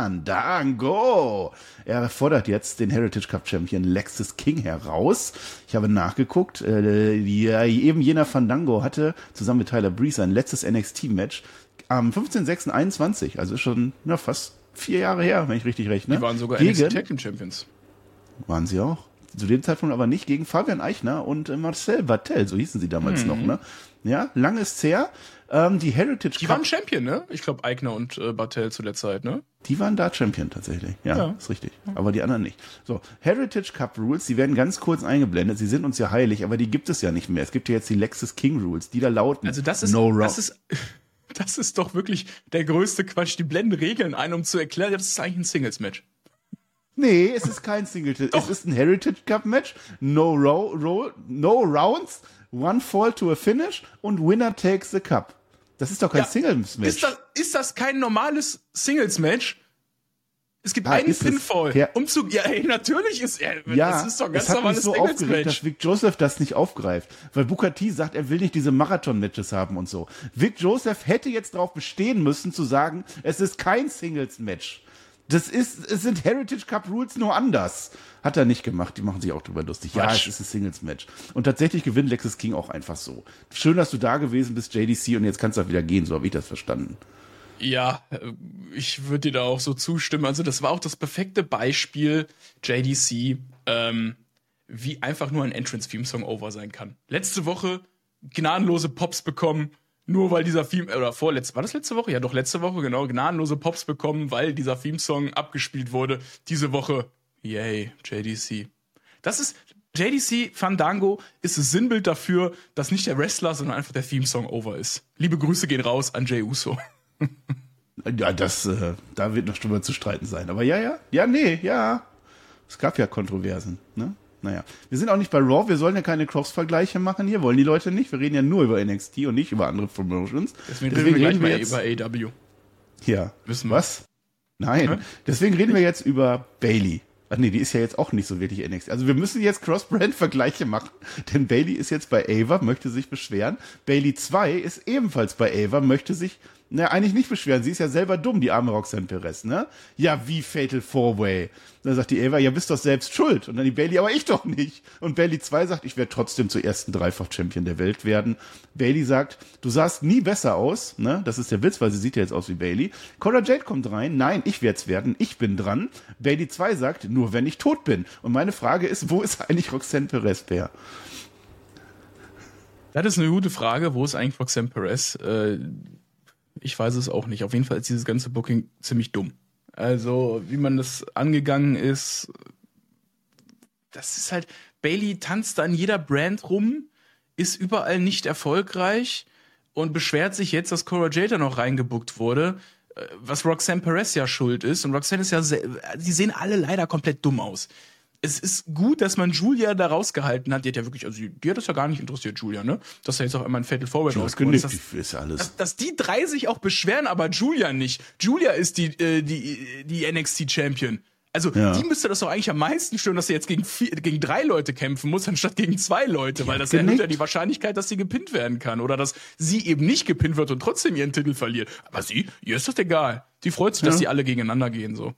Fandango. Er fordert jetzt den Heritage Cup Champion Lexis King heraus. Ich habe nachgeguckt. Äh, die, eben jener Fandango hatte zusammen mit Tyler Breeze ein letztes N X T-Match am fünfzehnten sechsten einundzwanzig. Also schon na, fast vier Jahre her, wenn ich richtig rechne. Die waren sogar N X T Tag Team Champions. Waren sie auch? Zu dem Zeitpunkt aber nicht, gegen Fabian Eichner und Marcel Bartel, so hießen sie damals mhm. noch, ne? Ja, lang ist's her. Ähm, die Heritage Cup. Die waren Champion, ne? Ich glaube, Eichner und äh, Bartel zu der Zeit, ne? Die waren da Champion tatsächlich. Ja, ja, ist richtig. Aber die anderen nicht. So, Heritage Cup Rules, die werden ganz kurz eingeblendet. Sie sind uns ja heilig, aber die gibt es ja nicht mehr. Es gibt ja jetzt die Lexis King Rules, die da lauten. Also das ist, no das ist, das ist doch wirklich der größte Quatsch. Die blenden Regeln ein, um zu erklären, das ist eigentlich ein Singles-Match. Nee, es ist kein Singles. Es ist ein Heritage Cup Match. No, ro ro no rounds, one fall to a finish und winner takes the cup. Das ist doch kein ja, Singles Match. Ist das, ist das kein normales Singles Match? Es gibt ah, einen Pinfall. Ja. Umzug. Ja, ey, natürlich ist er. Ja, das ist doch ganz es hat normales mich so Singles aufgeregt, Match. dass Vic Joseph das nicht aufgreift. Weil Booker T sagt, er will nicht diese Marathon-Matches haben und so. Vic Joseph hätte jetzt darauf bestehen müssen, zu sagen, es ist kein Singles Match. Das ist, es sind Heritage Cup Rules nur anders. Hat er nicht gemacht. Die machen sich auch drüber lustig. Ja, Quatsch. Es ist ein Singles-Match. Und tatsächlich gewinnt Lexis King auch einfach so. Schön, dass du da gewesen bist, J D C, und jetzt kannst du auch wieder gehen. So habe ich das verstanden. Ja, ich würde dir da auch so zustimmen. Also das war auch das perfekte Beispiel, J D C, ähm, wie einfach nur ein Entrance-Theme-Song over sein kann. Letzte Woche gnadenlose Pops bekommen, nur weil dieser Theme, oder vorletzte, war das letzte Woche? Ja, doch, letzte Woche, genau, gnadenlose Pops bekommen, weil dieser Theme-Song abgespielt wurde. Diese Woche, yay, J D C. Das ist, J D C Fandango ist das Sinnbild dafür, dass nicht der Wrestler, sondern einfach der Theme-Song over ist. Liebe Grüße gehen raus an Jey Uso. Ja, das, äh, da wird noch drüber zu streiten sein. Aber ja, ja, ja, nee, ja. Es gab ja Kontroversen, ne? Naja, wir sind auch nicht bei Raw, wir sollen ja keine Cross-Vergleiche machen hier, wollen die Leute nicht. Wir reden ja nur über N X T und nicht über andere Promotions. Deswegen, Deswegen reden wir, reden wir jetzt über A E W. Ja, wissen was? Nein, hm? Deswegen reden wir jetzt über Bayley. Ach nee, die ist ja jetzt auch nicht so wirklich N X T. Also wir müssen jetzt Cross-Brand-Vergleiche machen, denn Bayley ist jetzt bei Ava, möchte sich beschweren. Bayley zwei ist ebenfalls bei Ava, möchte sich Na, eigentlich nicht beschweren. Sie ist ja selber dumm, die arme Roxanne Perez, ne? Ja, wie Fatal Four-Way. Dann sagt die Ava, ja, bist doch selbst schuld. Und dann die Bayley, aber ich doch nicht. Und Bayley zwei sagt, ich werde trotzdem zur ersten Dreifach-Champion der Welt werden. Bayley sagt, du sahst nie besser aus, ne? Das ist der Witz, weil sie sieht ja jetzt aus wie Bayley. Cora Jade kommt rein, nein, ich werd's werden, ich bin dran. Bayley zwei sagt, nur wenn ich tot bin. Und meine Frage ist, wo ist eigentlich Roxanne Perez, Bär? Das ist eine gute Frage, wo ist eigentlich Roxanne Perez? Äh Ich weiß es auch nicht. Auf jeden Fall ist dieses ganze Booking ziemlich dumm. Also, wie man das angegangen ist, das ist halt, Bayley tanzt da in jeder Brand rum, ist überall nicht erfolgreich und beschwert sich jetzt, dass Cora Jade da noch reingebuckt wurde, was Roxanne Perez ja schuld ist. Und Roxanne ist ja, sehr, die sehen alle leider komplett dumm aus. Es ist gut, dass man Julia da rausgehalten hat. Die hat ja wirklich, also die, die hat das ja gar nicht interessiert, Julia, ne? Dass da jetzt auch immer ein Fatal Forward rausgekommen ist. Das, ist alles. Dass, dass die drei sich auch beschweren, aber Julia nicht. Julia ist die, äh, die, die N X T-Champion. Also, ja. Die müsste das doch eigentlich am meisten stören, dass sie jetzt gegen, vier, gegen drei Leute kämpfen muss, anstatt gegen zwei Leute. Ja, weil das erhöht ja die Wahrscheinlichkeit, dass sie gepinnt werden kann. Oder dass sie eben nicht gepinnt wird und trotzdem ihren Titel verliert. Aber sie, ihr ist das egal. Die freut sich, ja. dass die alle gegeneinander gehen, so.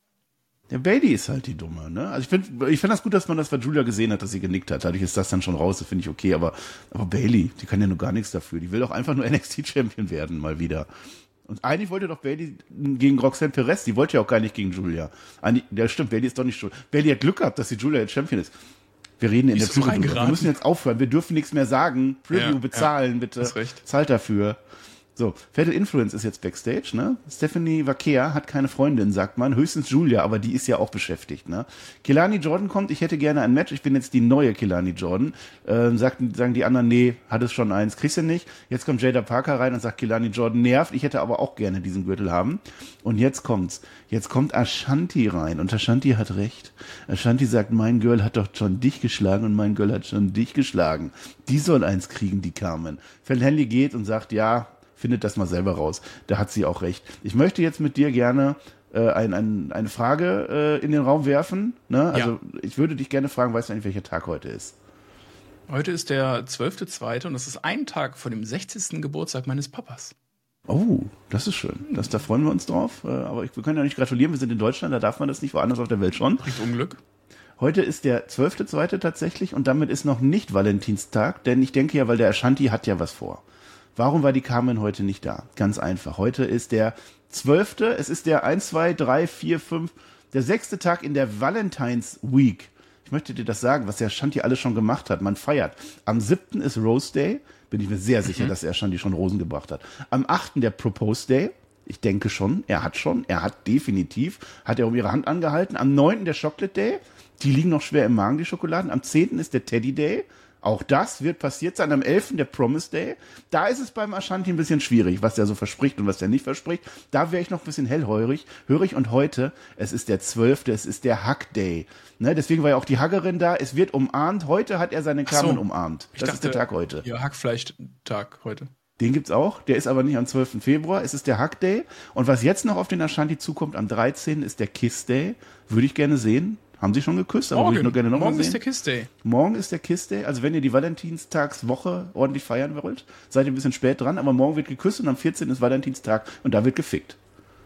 Der Bayley ist halt die Dumme, ne? Also ich finde ich find das gut, dass man das bei Julia gesehen hat, dass sie genickt hat. Dadurch ist das dann schon raus, das finde ich okay. Aber, aber Bayley, die kann ja nur gar nichts dafür. Die will doch einfach nur N X T-Champion werden, mal wieder. Und eigentlich wollte doch Bayley gegen Roxanne Perez, die wollte ja auch gar nicht gegen Julia. Eigentlich, ja stimmt, Bayley ist doch nicht schuld. Bayley hat Glück gehabt, dass die Julia jetzt Champion ist. Wir reden in der Preview. Wir müssen jetzt aufhören, wir dürfen nichts mehr sagen. Preview ja, bezahlen, ja, bitte. Zahlt dafür. So, Fatal Influence ist jetzt Backstage, ne? Stephanie Vaquer hat keine Freundin, sagt man. Höchstens Julia, aber die ist ja auch beschäftigt, ne? Kelani Jordan kommt, ich hätte gerne ein Match, ich bin jetzt die neue Kelani Jordan. Ähm, sagt, sagen die anderen, nee, hat es schon eins, kriegst du nicht. Jetzt kommt Jada Parker rein und sagt, Kelani Jordan nervt, ich hätte aber auch gerne diesen Gürtel haben. Und jetzt kommt's. Jetzt kommt Ashanti rein und Ashanti hat recht. Ashanti sagt, mein Girl hat doch schon dich geschlagen und mein Girl hat schon dich geschlagen. Die soll eins kriegen, die Carmen. Phil Henley geht und sagt, ja, findet das mal selber raus. Da hat sie auch recht. Ich möchte jetzt mit dir gerne äh, ein, ein, eine Frage äh, in den Raum werfen. Ne? Also ja. Ich würde dich gerne fragen, weißt du eigentlich, welcher Tag heute ist? Heute ist der zwölfte zweite und das ist ein Tag vor dem sechzigsten Geburtstag meines Papas. Oh, das ist schön. Das, da freuen wir uns drauf. Äh, aber ich, wir können ja nicht gratulieren, wir sind in Deutschland, da darf man das nicht, woanders auf der Welt schon. Kriegt Unglück. Heute ist der zwölfte zweite tatsächlich und damit ist noch nicht Valentinstag, denn ich denke ja, weil der Ashanti hat ja was vor. Warum war die Carmen heute nicht da? Ganz einfach. Heute ist der zwölfte. Es ist der eins, zwei, drei, vier, fünf, der sechste Tag in der Valentine's Week. Ich möchte dir das sagen, was der Ashanti alles schon gemacht hat. Man feiert. Am siebten ist Rose Day. Bin ich mir sehr sicher, mhm. dass der Ashanti schon Rosen gebracht hat. Am achten der Propose Day. Ich denke schon. Er hat schon. Er hat definitiv. Hat er um ihre Hand angehalten. Am neunten der Chocolate Day. Die liegen noch schwer im Magen, die Schokoladen. Am zehnten ist der Teddy Day. Auch das wird passiert sein. Am elften der Promise Day. Da ist es beim Ashanti ein bisschen schwierig, was der so verspricht und was der nicht verspricht. Da wäre ich noch ein bisschen hellhörig. Hörig. Und heute, es ist der zwölfte, es ist der Hug Day. Ne, deswegen war ja auch die Huggerin da. Es wird umarmt. Heute hat er seine Carmen so, umarmt. Das dachte, ist der Tag heute. Ja, Hackfleisch-Tag heute. Den gibt's auch. Der ist aber nicht am zwölften Februar. Es ist der Hug Day. Und was jetzt noch auf den Ashanti zukommt, am dreizehnten ist der Kiss Day. Würde ich gerne sehen. Haben sie schon geküsst, aber morgen, würde ich nur gerne noch morgen mal sehen. Ist der Kiss Day. Morgen ist der Kiss Day. Also wenn ihr die Valentinstagswoche ordentlich feiern wollt, seid ihr ein bisschen spät dran, aber morgen wird geküsst und am vierzehnten ist Valentinstag und da wird gefickt.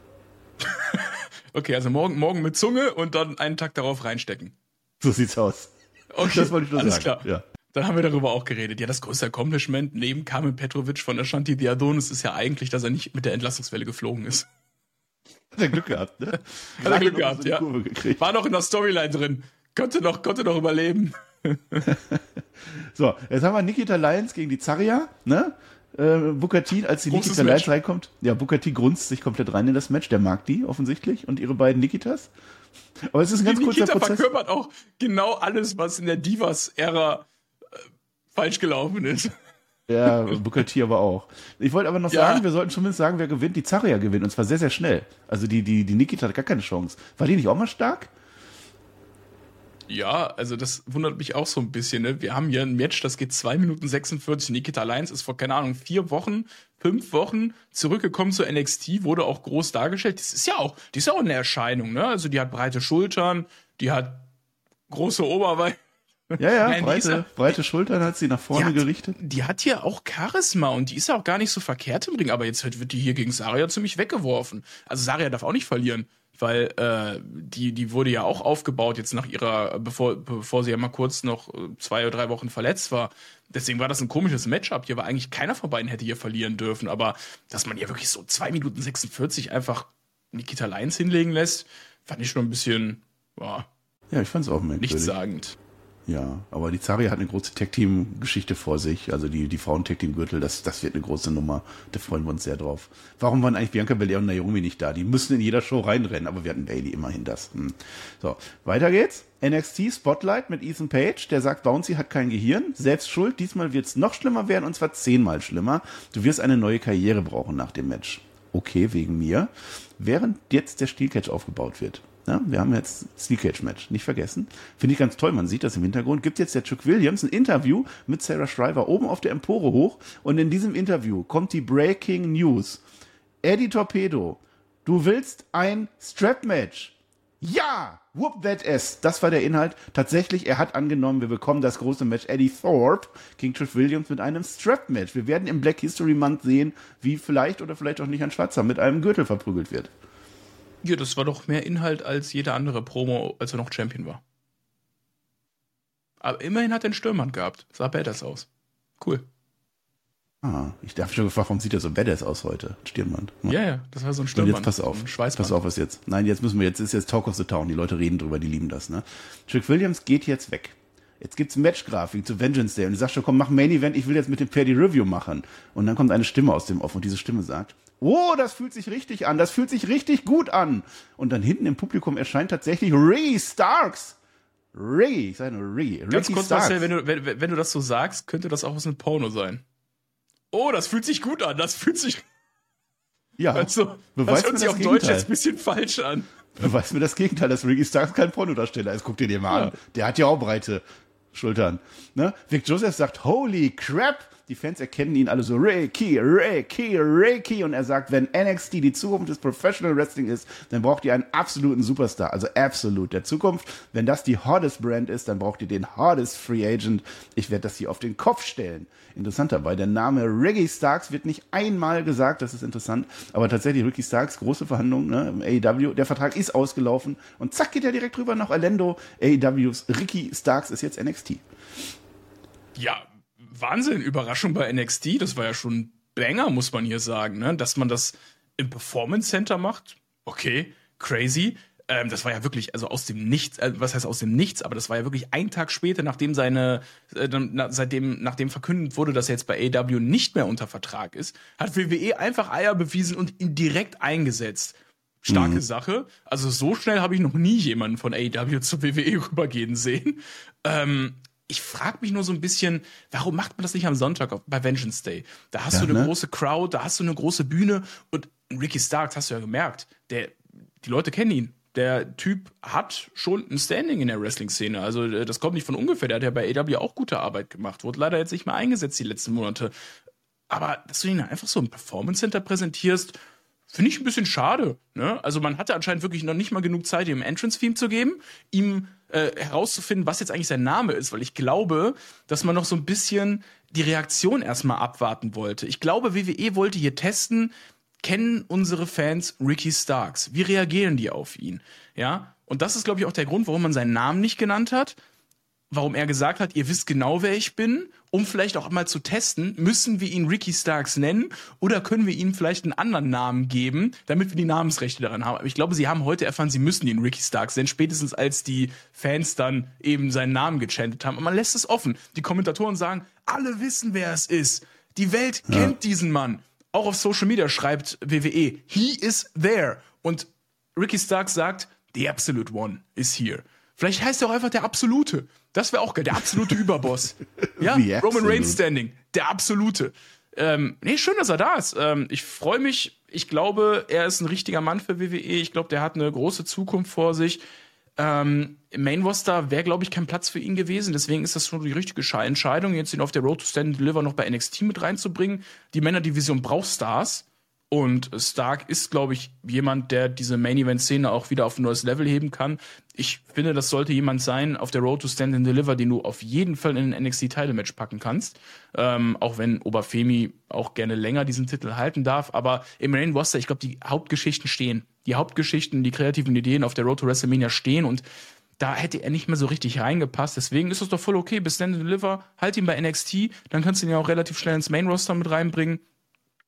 Okay, also morgen, morgen mit Zunge und dann einen Tag darauf reinstecken. So sieht's aus. Okay, das wollte ich nur alles sagen. Klar. Ja. Dann haben wir darüber auch geredet. Ja, das größte Accomplishment neben Carmen Petrovic von Ashanti The Adonis ist ja eigentlich, dass er nicht mit der Entlassungswelle geflogen ist. Hat er Glück gehabt, ne? Hat er Glück gehabt, so ja. War noch in der Storyline drin. Konnte noch, konnte noch überleben. So, jetzt haben wir Nikita Lyons gegen die Zarya, ne? Äh, Booker T, als die Großes Nikita Lyons reinkommt. Ja, Booker T grunzt sich komplett rein in das Match. Der mag die offensichtlich und ihre beiden Nikitas. Aber es ist ein ganz die kurzer Nikita Prozess. verkörpert auch genau alles, was in der Divas-Ära äh, falsch gelaufen ist. Ja, Booker T aber auch. Ich wollte aber noch ja. sagen, wir sollten zumindest sagen, wer gewinnt. Die Zarya gewinnt und zwar sehr, sehr schnell. Also die, die, die Nikita hat gar keine Chance. War die nicht auch mal stark? Ja, also das wundert mich auch so ein bisschen. Ne? Wir haben hier ein Match, das geht zwei Minuten sechsundvierzig. Nikita Lyons ist vor, keine Ahnung, vier Wochen, fünf Wochen zurückgekommen zu N X T, wurde auch groß dargestellt. Das ist ja auch, die ist ja auch eine Erscheinung. Ne? Also die hat breite Schultern, die hat große Oberweite. Ja, ja, Nein, breite, ja, breite Schultern hat sie nach vorne die hat, gerichtet. Die hat hier auch Charisma und die ist ja auch gar nicht so verkehrt im Ring, aber jetzt wird die hier gegen Zarya ziemlich weggeworfen. Also Zarya darf auch nicht verlieren, weil äh, die die wurde ja auch aufgebaut jetzt nach ihrer, bevor bevor sie ja mal kurz noch zwei oder drei Wochen verletzt war. Deswegen war das ein komisches Matchup hier, weil eigentlich keiner von beiden hätte hier verlieren dürfen, aber dass man hier wirklich so zwei Minuten sechsundvierzig einfach Nikita Lyons hinlegen lässt, fand ich schon ein bisschen, boah, ja, ich fand's auch merkwürdig. Nichtssagend. Ja, aber die Zarya hat eine große Tag-Team-Geschichte vor sich. Also die, die Frauen-Tag-Team-Gürtel, das, das wird eine große Nummer. Da freuen wir uns sehr drauf. Warum waren eigentlich Bianca Belair und Naomi nicht da? Die müssen in jeder Show reinrennen, aber wir hatten Bayley, immerhin das. Hm. So, weiter geht's. N X T Spotlight mit Ethan Page, der sagt, Bouncy hat kein Gehirn, selbst schuld, diesmal wird's noch schlimmer werden, und zwar zehnmal schlimmer. Du wirst eine neue Karriere brauchen nach dem Match. Okay, wegen mir. Während jetzt der Steel Cage aufgebaut wird. Ja, wir haben jetzt Steel Cage Match, nicht vergessen. Finde ich ganz toll, man sieht das im Hintergrund. Gibt jetzt der Chuck Williams ein Interview mit Sarah Shriver oben auf der Empore hoch, und in diesem Interview kommt die Breaking News. Eddie Torpedo, du willst ein Strap Match? Ja! Whoop that ass. Das war der Inhalt. Tatsächlich, er hat angenommen, wir bekommen das große Match Eddie Thorpe gegen Trish Williams mit einem Strap-Match. Wir werden im Black History Month sehen, wie vielleicht oder vielleicht auch nicht ein Schwarzer mit einem Gürtel verprügelt wird. Ja, das war doch mehr Inhalt als jede andere Promo, als er noch Champion war. Aber immerhin hat er einen Stirnband gehabt. Sah badass aus. Cool. Ah, ich darf schon gefragt, warum sieht er so badass aus heute? Stirnband. Ja, ja, ja, das war so ein Stirnband. Und jetzt pass auf, ein Schweißband. pass auf, was jetzt. Nein, jetzt müssen wir, jetzt ist jetzt Talk of the Town. Die Leute reden drüber, die lieben das, ne? Trick Williams geht jetzt weg. Jetzt gibt's Matchgrafik zu Vengeance Day und du sagst schon, komm, mach Main Event, ich will jetzt mit dem Pär die Review machen. Und dann kommt eine Stimme aus dem Off und diese Stimme sagt, oh, das fühlt sich richtig an, das fühlt sich richtig gut an. Und dann hinten im Publikum erscheint tatsächlich Ricky Starks. Ricky, ich sage nur Ricky. Ganz kurz, Marcel, wenn du, wenn, wenn du das so sagst, könnte das auch aus einem Porno sein. Oh, das fühlt sich gut an, das fühlt sich... Ja, also, das hört sich auf Deutsch jetzt ein bisschen falsch an. Beweist mir das Gegenteil, dass Ricky Starks kein Pornodarsteller ist. Guck dir den mal ja. an. Der hat ja auch breite Schultern. Ne? Vic Joseph sagt, holy crap! Die Fans erkennen ihn alle so, Ricky, Ricky, Ricky. Und er sagt, wenn N X T die Zukunft des Professional Wrestling ist, dann braucht ihr einen absoluten Superstar. Also absolut der Zukunft. Wenn das die hottest Brand ist, dann braucht ihr den hottest Free Agent. Ich werde das hier auf den Kopf stellen. Interessant dabei, der Name Ricky Starks wird nicht einmal gesagt, das ist interessant. Aber tatsächlich, Ricky Starks, große Verhandlungen, ne, im A E W. Der Vertrag ist ausgelaufen. Und zack, geht er direkt rüber nach Orlando. A E Ws Ricky Starks ist jetzt N X T. Ja, Wahnsinn, Überraschung bei N X T, das war ja schon ein Banger, muss man hier sagen, ne? Dass man das im Performance Center macht, okay, crazy. Ähm, das war ja wirklich, also aus dem Nichts, äh, was heißt aus dem Nichts, aber das war ja wirklich ein Tag später, nachdem seine, äh, na, seitdem, nachdem verkündet wurde, dass er jetzt bei A E W nicht mehr unter Vertrag ist, hat W W E einfach Eier bewiesen und ihn direkt eingesetzt. Starke mhm. Sache. Also so schnell habe ich noch nie jemanden von A E W zu W W E rübergehen sehen. Ähm, Ich frage mich nur so ein bisschen, warum macht man das nicht am Sonntag auf, bei Vengeance Day? Da hast ja, du eine ne? große Crowd, da hast du eine große Bühne und Ricky Starks, hast du ja gemerkt, der, die Leute kennen ihn. Der Typ hat schon ein Standing in der Wrestling-Szene. Also das kommt nicht von ungefähr. Der hat ja bei A E W auch gute Arbeit gemacht. Wurde leider jetzt nicht mehr eingesetzt die letzten Monate. Aber dass du ihn einfach so im Performance Center präsentierst, finde ich ein bisschen schade. Ne? Also man hatte anscheinend wirklich noch nicht mal genug Zeit, ihm ein Entrance-Theme zu geben, ihm äh, herauszufinden, was jetzt eigentlich sein Name ist, weil ich glaube, dass man noch so ein bisschen die Reaktion erstmal abwarten wollte. Ich glaube, W W E wollte hier testen, kennen unsere Fans Ricky Starks? Wie reagieren die auf ihn? Ja, und das ist, glaube ich, auch der Grund, warum man seinen Namen nicht genannt hat, warum er gesagt hat, ihr wisst genau, wer ich bin, um vielleicht auch mal zu testen, müssen wir ihn Ricky Starks nennen oder können wir ihm vielleicht einen anderen Namen geben, damit wir die Namensrechte daran haben. Aber ich glaube, sie haben heute erfahren, sie müssen ihn Ricky Starks nennen, spätestens als die Fans dann eben seinen Namen gechantet haben. Und man lässt es offen. Die Kommentatoren sagen, alle wissen, wer es ist. Die Welt ja. kennt diesen Mann. Auch auf Social Media schreibt W W E, he is there. Und Ricky Starks sagt, the absolute one is here. Vielleicht heißt er auch einfach der Absolute. Das wäre auch geil, der absolute Überboss. Ja, Roman Reigns Standing, der Absolute. Ähm, nee, schön, dass er da ist. Ähm, ich freue mich. Ich glaube, er ist ein richtiger Mann für W W E. Ich glaube, der hat eine große Zukunft vor sich. Ähm, Im Main Roster wäre, glaube ich, kein Platz für ihn gewesen. Deswegen ist das schon die richtige Entscheidung, jetzt ihn auf der Road to Stand and Deliver noch bei N X T mit reinzubringen. Die Männerdivision braucht Stars. Und Stark ist, glaube ich, jemand, der diese Main-Event-Szene auch wieder auf ein neues Level heben kann. Ich finde, das sollte jemand sein auf der Road to Stand and Deliver, den du auf jeden Fall in ein N X T-Title-Match packen kannst. Ähm, auch wenn Oberfemi auch gerne länger diesen Titel halten darf. Aber im Main Roster, ich glaube, die Hauptgeschichten stehen. Die Hauptgeschichten, die kreativen Ideen auf der Road to WrestleMania stehen. Und da hätte er nicht mehr so richtig reingepasst. Deswegen ist es doch voll okay. Bis Stand and Deliver, halt ihn bei N X T. Dann kannst du ihn ja auch relativ schnell ins Main Roster mit reinbringen.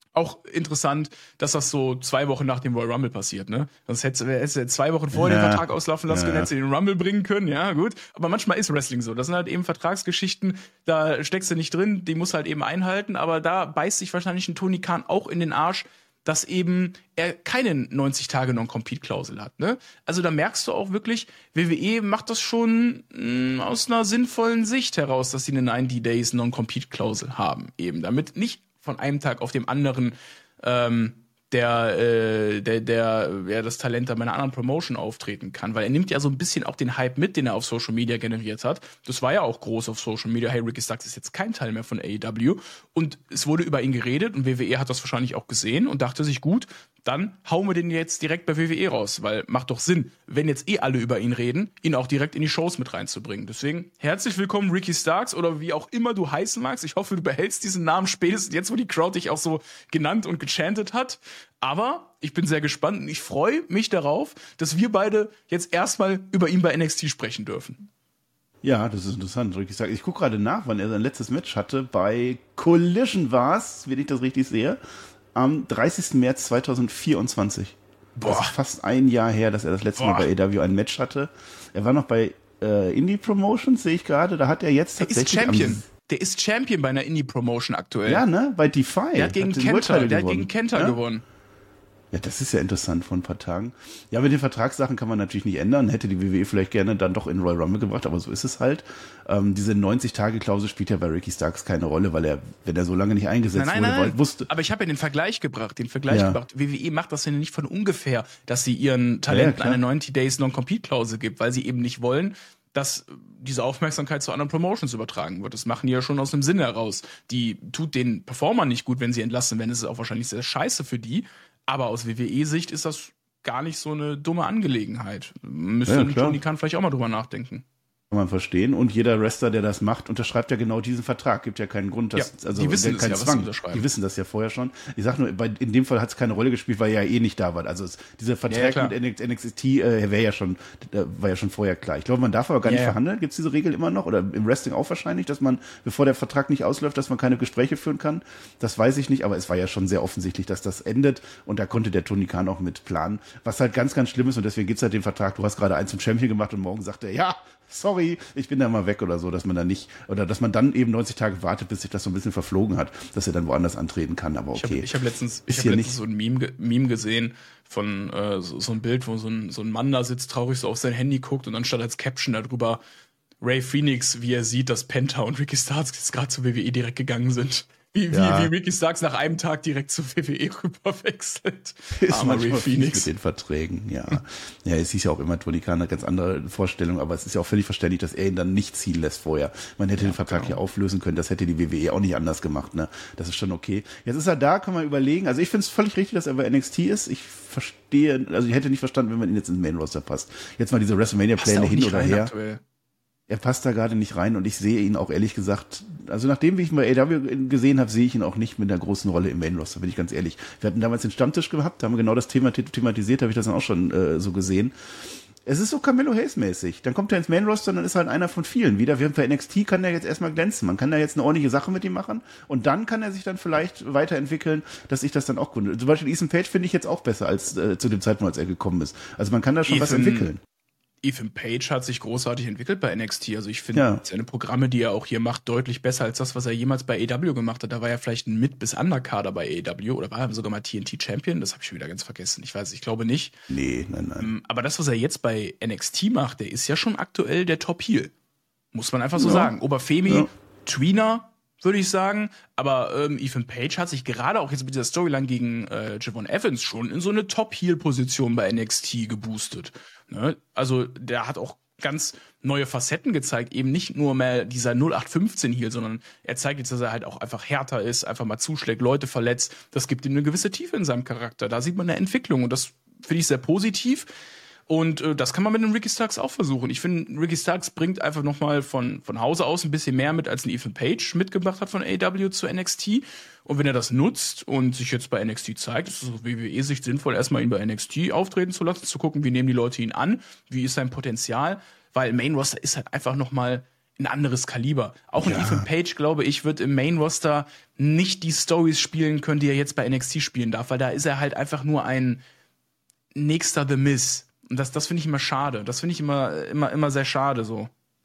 Auch interessant, dass das so zwei Wochen nach dem Royal Rumble passiert, ne? Sonst hättest du zwei Wochen vor ja. den Vertrag auslaufen lassen ja. können, hättest du den Rumble bringen können, ja, gut. Aber manchmal ist Wrestling so. Das sind halt eben Vertragsgeschichten, da steckst du nicht drin, die musst du halt eben einhalten, aber da beißt sich wahrscheinlich ein Tony Khan auch in den Arsch, dass eben er keine neunzig Tage Non-Compete-Klausel hat, ne? Also da merkst du auch wirklich, W W E macht das schon mh, aus einer sinnvollen Sicht heraus, dass sie eine ninety Days Non-Compete-Klausel haben, eben, damit nicht von einem Tag auf dem anderen ähm, der, äh, der, der, ja, das Talent da bei einer anderen Promotion auftreten kann, weil er nimmt ja so ein bisschen auch den Hype mit, den er auf Social Media generiert hat. Das war ja auch groß auf Social Media. Hey, Ricky Starks ist jetzt kein Teil mehr von A E W und es wurde über ihn geredet und W W E hat das wahrscheinlich auch gesehen und dachte sich, gut, dann hauen wir den jetzt direkt bei W W E raus, weil macht doch Sinn, wenn jetzt eh alle über ihn reden, ihn auch direkt in die Shows mit reinzubringen. Deswegen herzlich willkommen Ricky Starks oder wie auch immer du heißen magst. Ich hoffe, du behältst diesen Namen spätestens jetzt, wo die Crowd dich auch so genannt und gechantet hat. Aber ich bin sehr gespannt und ich freue mich darauf, dass wir beide jetzt erstmal über ihn bei N X T sprechen dürfen. Ja, das ist interessant. Ricky Starks. Ich gucke gerade nach, wann er sein letztes Match hatte. Bei Collision war es, wenn ich das richtig sehe, am dreißigsten März zweitausendvierundzwanzig. Boah. Das ist fast ein Jahr her, dass er das letzte Boah. Mal bei A E W ein Match hatte. Er war noch bei äh, Indie Promotions, sehe ich gerade. Da hat er jetzt tatsächlich... Der ist Champion. Der ist Champion bei einer Indie Promotion aktuell. Ja, ne? Bei Defy. Der hat gegen Kenta, der hat gegen Kenta ja? gewonnen. Ja, das ist ja interessant vor ein paar Tagen. Ja, mit den Vertragssachen kann man natürlich nicht ändern. Hätte die W W E vielleicht gerne dann doch in Royal Rumble gebracht, aber so ist es halt. Ähm, diese neunzig-Tage-Klausel spielt ja bei Ricky Starks keine Rolle, weil er, wenn er so lange nicht eingesetzt nein, nein, wurde, nein. wusste... Aber ich habe ja den Vergleich gebracht, den Vergleich ja. gebracht. W W E macht das ja nicht von ungefähr, dass sie ihren Talenten ja, eine neunzig Days Non-Compete-Klausel gibt, weil sie eben nicht wollen, dass diese Aufmerksamkeit zu anderen Promotions übertragen wird. Das machen die ja schon aus dem Sinn heraus. Die tut den Performern nicht gut, wenn sie entlassen werden. Das ist auch wahrscheinlich sehr scheiße für die. Aber aus W W E-Sicht ist das gar nicht so eine dumme Angelegenheit. Müsste ja, Tony Khan vielleicht auch mal drüber nachdenken. Kann man verstehen. Und jeder Wrestler, der das macht, unterschreibt ja genau diesen Vertrag. Gibt ja keinen Grund, dass, ja, also die wissen keinen ja, Zwang. Was sie die wissen das ja vorher schon. Ich sag nur, bei, in dem Fall hat es keine Rolle gespielt, weil er ja eh nicht da war. Also es, dieser Vertrag ja, ja, mit N X T äh, wäre ja schon, äh, war ja schon vorher klar. Ich glaube, man darf aber gar nicht ja, verhandeln. Gibt es diese Regel immer noch? Oder im Wrestling auch wahrscheinlich, dass man, bevor der Vertrag nicht ausläuft, dass man keine Gespräche führen kann? Das weiß ich nicht, aber es war ja schon sehr offensichtlich, dass das endet. Und da konnte der Tony Khan auch mit planen. Was halt ganz, ganz schlimm ist. Und deswegen gibt es halt den Vertrag. Du hast gerade einen zum Champion gemacht und morgen sagt er, ja, sorry, ich bin da mal weg oder so, dass man dann nicht, oder dass man dann eben neunzig Tage wartet, bis sich das so ein bisschen verflogen hat, dass er dann woanders antreten kann, aber okay. Ich habe hab letztens, ich hab letztens so ein Meme, Meme gesehen von äh, so, so ein Bild, wo so ein, so ein Mann da sitzt, traurig so auf sein Handy guckt und dann statt als Caption darüber Ray Phoenix, wie er sieht, dass Penta und Ricky Starks jetzt gerade zu W W E direkt gegangen sind. Wie, ja. wie, wie Ricky Starks nach einem Tag direkt zu W W E rüberwechselt. Ist manchmal Phoenix mit den Verträgen, ja. Ja, es hieß ja auch immer, Tony Khan eine ganz andere Vorstellung, aber es ist ja auch völlig verständlich, dass er ihn dann nicht ziehen lässt vorher. Man hätte ja, den Vertrag genau. hier auflösen können, das hätte die W W E auch nicht anders gemacht, ne. Das ist schon okay. Jetzt ist er da, kann man überlegen. Also ich finde es völlig richtig, dass er bei N X T ist. Ich verstehe, also ich hätte nicht verstanden, wenn man ihn jetzt ins Main Roster passt. Jetzt mal diese WrestleMania-Pläne hin oder her. Aktuell. Er passt da gerade nicht rein und ich sehe ihn auch ehrlich gesagt, also nachdem wie ich ihn bei A E W gesehen habe, sehe ich ihn auch nicht mit einer großen Rolle im Main-Roster, bin ich ganz ehrlich. Wir hatten damals den Stammtisch gehabt, da haben wir genau das Thema thematisiert, habe ich das dann auch schon äh, so gesehen. Es ist so Carmelo Hayes-mäßig. Dann kommt er ins Main-Roster und dann ist halt einer von vielen wieder. Während bei N X T kann er jetzt erstmal glänzen. Man kann da jetzt eine ordentliche Sache mit ihm machen und dann kann er sich dann vielleicht weiterentwickeln, dass ich das dann auch gründe. Zum Beispiel Ethan Page finde ich jetzt auch besser als äh, zu dem Zeitpunkt, als er gekommen ist. Also man kann da schon Ethan was entwickeln. Ethan Page hat sich großartig entwickelt bei N X T. Also ich finde ja. seine Programme, die er auch hier macht, deutlich besser als das, was er jemals bei A E W gemacht hat. Da war er vielleicht ein Mid- bis Underkader bei A E W oder war er sogar mal T N T-Champion? Das habe ich schon wieder ganz vergessen. Ich weiß, ich glaube nicht. Nee, nein, nein. Aber das, was er jetzt bei N X T macht, der ist ja schon aktuell der Top-Heel. Muss man einfach so ja. sagen. Oberfemi, ja. Tweener, würde ich sagen. Aber ähm, Ethan Page hat sich gerade auch jetzt mit dieser Storyline gegen äh, Javon Evans schon in so eine Top-Heel-Position bei N X T geboostet. Ne? Also der hat auch ganz neue Facetten gezeigt, eben nicht nur mehr dieser null acht fünfzehn Heel, sondern er zeigt jetzt, dass er halt auch einfach härter ist, einfach mal zuschlägt, Leute verletzt. Das gibt ihm eine gewisse Tiefe in seinem Charakter. Da sieht man eine Entwicklung und das finde ich sehr positiv. Und äh, das kann man mit einem Ricky Starks auch versuchen. Ich finde, Ricky Starks bringt einfach nochmal von, von Hause aus ein bisschen mehr mit, als ein Ethan Page mitgebracht hat von A E W zu N X T. Und wenn er das nutzt und sich jetzt bei N X T zeigt, ist es aus W W E-Sicht sinnvoll, erstmal ihn bei N X T auftreten zu lassen, zu gucken, wie nehmen die Leute ihn an, wie ist sein Potenzial. Weil Main Roster ist halt einfach nochmal ein anderes Kaliber. Auch ein ja. Ethan Page, glaube ich, wird im Main-Roster nicht die Storys spielen können, die er jetzt bei N X T spielen darf, weil da ist er halt einfach nur ein nächster The Miz. Und das, das finde ich immer schade. Das finde ich immer, immer, immer sehr schade so.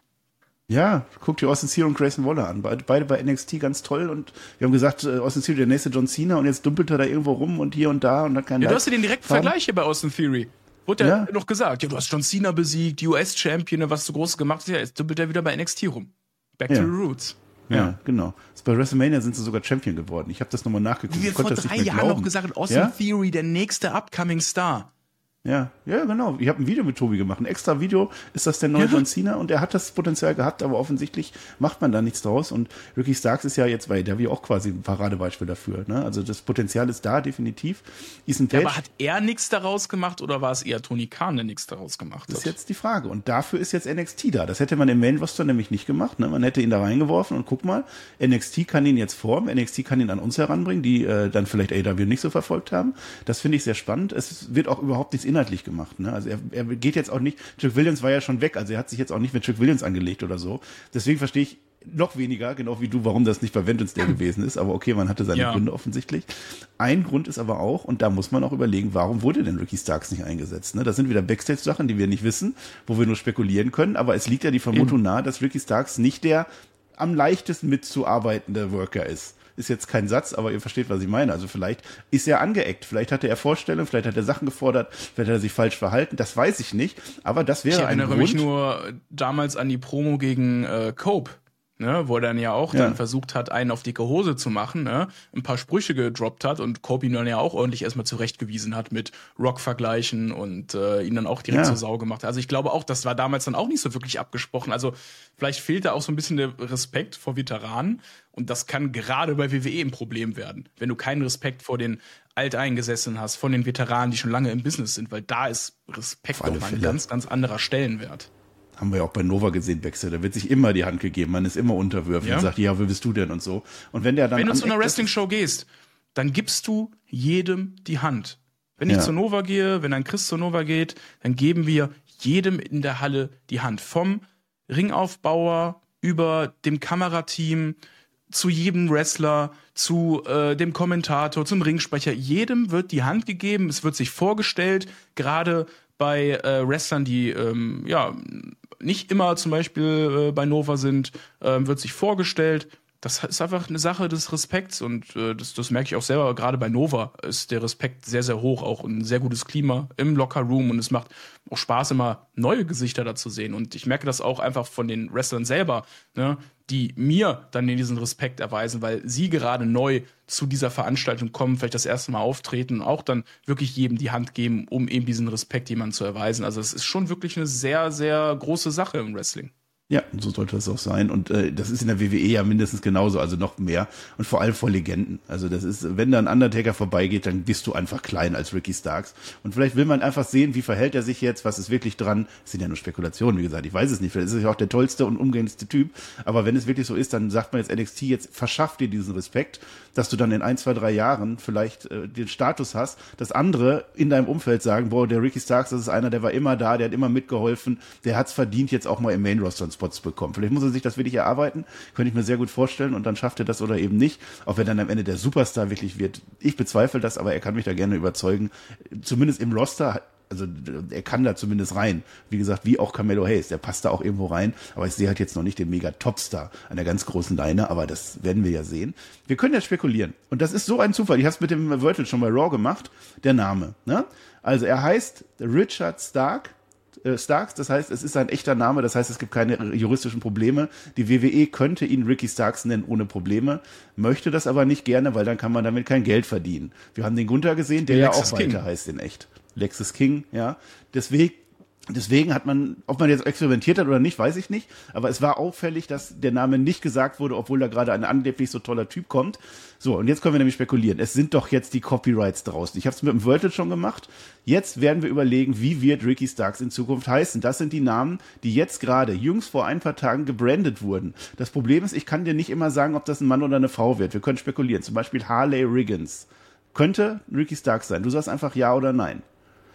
Ja, guck dir Austin Theory und Grayson Waller an. Beide, beide bei N X T ganz toll und wir haben gesagt, äh, Austin Theory der nächste John Cena und jetzt dumpelt er da irgendwo rum und hier und da und hat keinen Ja, du hast ja den direkten fahren. Vergleich hier bei Austin Theory. Wurde ja noch gesagt, ja, du hast John Cena besiegt, U S-Champion, was du groß gemacht hast, ja, jetzt dumpelt er wieder bei N X T rum. Back ja. to the roots. Ja, ja, genau. Bei WrestleMania sind sie sogar Champion geworden. Ich habe das nochmal nachgeguckt. Wie wir vor drei Jahren noch gesagt, Austin ja? Theory, der nächste upcoming Star. Ja, ja, genau. Ich habe ein Video mit Tobi gemacht. Ein extra Video, ist das der neue ja. John Cena und er hat das Potenzial gehabt, aber offensichtlich macht man da nichts draus und Ricky Starks ist ja jetzt bei W auch quasi ein Paradebeispiel dafür. Ne? Also das Potenzial ist da, definitiv. Ethan Page, ja, aber hat er nichts daraus gemacht oder war es eher Tony Khan, der nichts daraus gemacht hat? Das ist jetzt die Frage. Und dafür ist jetzt N X T da. Das hätte man im Main-Roster nämlich nicht gemacht. Ne? Man hätte ihn da reingeworfen und guck mal, N X T kann ihn jetzt formen, N X T kann ihn an uns heranbringen, die äh, dann vielleicht A E W nicht so verfolgt haben. Das finde ich sehr spannend. Es wird auch überhaupt nichts inhaltlich gemacht. Ne? Also er, er geht jetzt auch nicht, Trick Williams war ja schon weg, also er hat sich jetzt auch nicht mit Trick Williams angelegt oder so. Deswegen verstehe ich noch weniger, genau wie du, warum das nicht bei Vengeance Day gewesen ist. Aber okay, man hatte seine ja. Gründe offensichtlich. Ein Grund ist aber auch, und da muss man auch überlegen, warum wurde denn Ricky Starks nicht eingesetzt? Ne? Das sind wieder Backstage-Sachen, die wir nicht wissen, wo wir nur spekulieren können. Aber es liegt ja die Vermutung mhm. nahe, dass Ricky Starks nicht der am leichtesten mitzuarbeitende Worker ist. Ist jetzt kein Satz, aber ihr versteht, was ich meine. Also vielleicht ist er angeeckt, vielleicht hatte er Vorstellungen, vielleicht hat er Sachen gefordert, vielleicht hat er sich falsch verhalten, das weiß ich nicht. Aber das wäre ein Grund. Ich erinnere mich nur damals an die Promo gegen äh, Cope. Ne, wo er dann ja auch ja. dann versucht hat, einen auf dicke Hose zu machen, ne, ein paar Sprüche gedroppt hat und Kobe ihn dann ja auch ordentlich erstmal zurechtgewiesen hat mit Rock-Vergleichen und äh, ihn dann auch direkt ja. zur Sau gemacht hat. Also ich glaube auch, das war damals dann auch nicht so wirklich abgesprochen. Also vielleicht fehlt da auch so ein bisschen der Respekt vor Veteranen und das kann gerade bei W W E ein Problem werden, wenn du keinen Respekt vor den Alteingesessenen hast, von den Veteranen, die schon lange im Business sind, weil da ist Respekt auch ein ganz, ganz anderer Stellenwert. Haben wir ja auch bei Nova gesehen, Wechsel. Da wird sich immer die Hand gegeben. Man ist immer unterwürfig ja. und sagt, ja, wer bist du denn und so. Und wenn der dann wenn du zu einer Wrestling-Show gehst, dann gibst du jedem die Hand. Wenn ich Ja. zur Nova gehe, wenn ein Chris zur Nova geht, dann geben wir jedem in der Halle die Hand. Vom Ringaufbauer über dem Kamerateam zu jedem Wrestler, zu äh, dem Kommentator, zum Ringsprecher. Jedem wird die Hand gegeben. Es wird sich vorgestellt, gerade bei äh, Wrestlern, die ähm, ja nicht immer zum Beispiel äh, bei Nova sind, äh, wird sich vorgestellt. Das ist einfach eine Sache des Respekts und äh, das, das merke ich auch selber. Gerade bei Nova ist der Respekt sehr, sehr hoch, auch ein sehr gutes Klima im Locker-Room und es macht auch Spaß, immer neue Gesichter da zu sehen. Und ich merke das auch einfach von den Wrestlern selber, ne, die mir dann diesen Respekt erweisen, weil sie gerade neu zu dieser Veranstaltung kommen, vielleicht das erste Mal auftreten und auch dann wirklich jedem die Hand geben, um eben diesen Respekt jemandem zu erweisen. Also es ist schon wirklich eine sehr, sehr große Sache im Wrestling. Ja, so sollte das auch sein. Und äh, das ist in der W W E ja mindestens genauso, also noch mehr. Und vor allem vor Legenden. Also das ist, wenn da ein Undertaker vorbeigeht, dann bist du einfach klein als Ricky Starks. Und vielleicht will man einfach sehen, wie verhält er sich jetzt, was ist wirklich dran. Das sind ja nur Spekulationen, wie gesagt, ich weiß es nicht. Vielleicht ist er ja auch der tollste und umgänglichste Typ. Aber wenn es wirklich so ist, dann sagt man jetzt N X T, jetzt verschafft dir diesen Respekt, dass du dann in ein, zwei, drei Jahren vielleicht äh, den Status hast, dass andere in deinem Umfeld sagen, boah, der Ricky Starks, das ist einer, der war immer da, der hat immer mitgeholfen, der hat's verdient, jetzt auch mal im Main-Roster Spots bekommen. Vielleicht muss er sich das wirklich erarbeiten, könnte ich mir sehr gut vorstellen und dann schafft er das oder eben nicht, auch wenn dann am Ende der Superstar wirklich wird. Ich bezweifle das, aber er kann mich da gerne überzeugen, zumindest im Roster, also er kann da zumindest rein. Wie gesagt, wie auch Carmelo Hayes, der passt da auch irgendwo rein, aber ich sehe halt jetzt noch nicht den Mega-Topstar an der ganz großen Leine, aber das werden wir ja sehen. Wir können ja spekulieren und das ist so ein Zufall, ich habe es mit dem Wörtel schon bei Raw gemacht, der Name, ne? Also er heißt Richard Stark, Starks, das heißt, es ist ein echter Name, das heißt, es gibt keine juristischen Probleme. Die W W E könnte ihn Ricky Starks nennen ohne Probleme, möchte das aber nicht gerne, weil dann kann man damit kein Geld verdienen. Wir haben den Gunther gesehen, der Lexus ja auch weiter King. heißt in echt. Lexus King, ja. Deswegen Deswegen hat man, ob man jetzt experimentiert hat oder nicht, weiß ich nicht, aber es war auffällig, dass der Name nicht gesagt wurde, obwohl da gerade ein angeblich so toller Typ kommt. So, und jetzt können wir nämlich spekulieren. Es sind doch jetzt die Copyrights draußen. Ich habe es mit dem Wordle schon gemacht. Jetzt werden wir überlegen, wie wird Ricky Starks in Zukunft heißen. Das sind die Namen, die jetzt gerade, jüngst vor ein paar Tagen gebrandet wurden. Das Problem ist, ich kann dir nicht immer sagen, ob das ein Mann oder eine Frau wird. Wir können spekulieren. Zum Beispiel Harley Riggins. Könnte Ricky Starks sein. Du sagst einfach ja oder nein.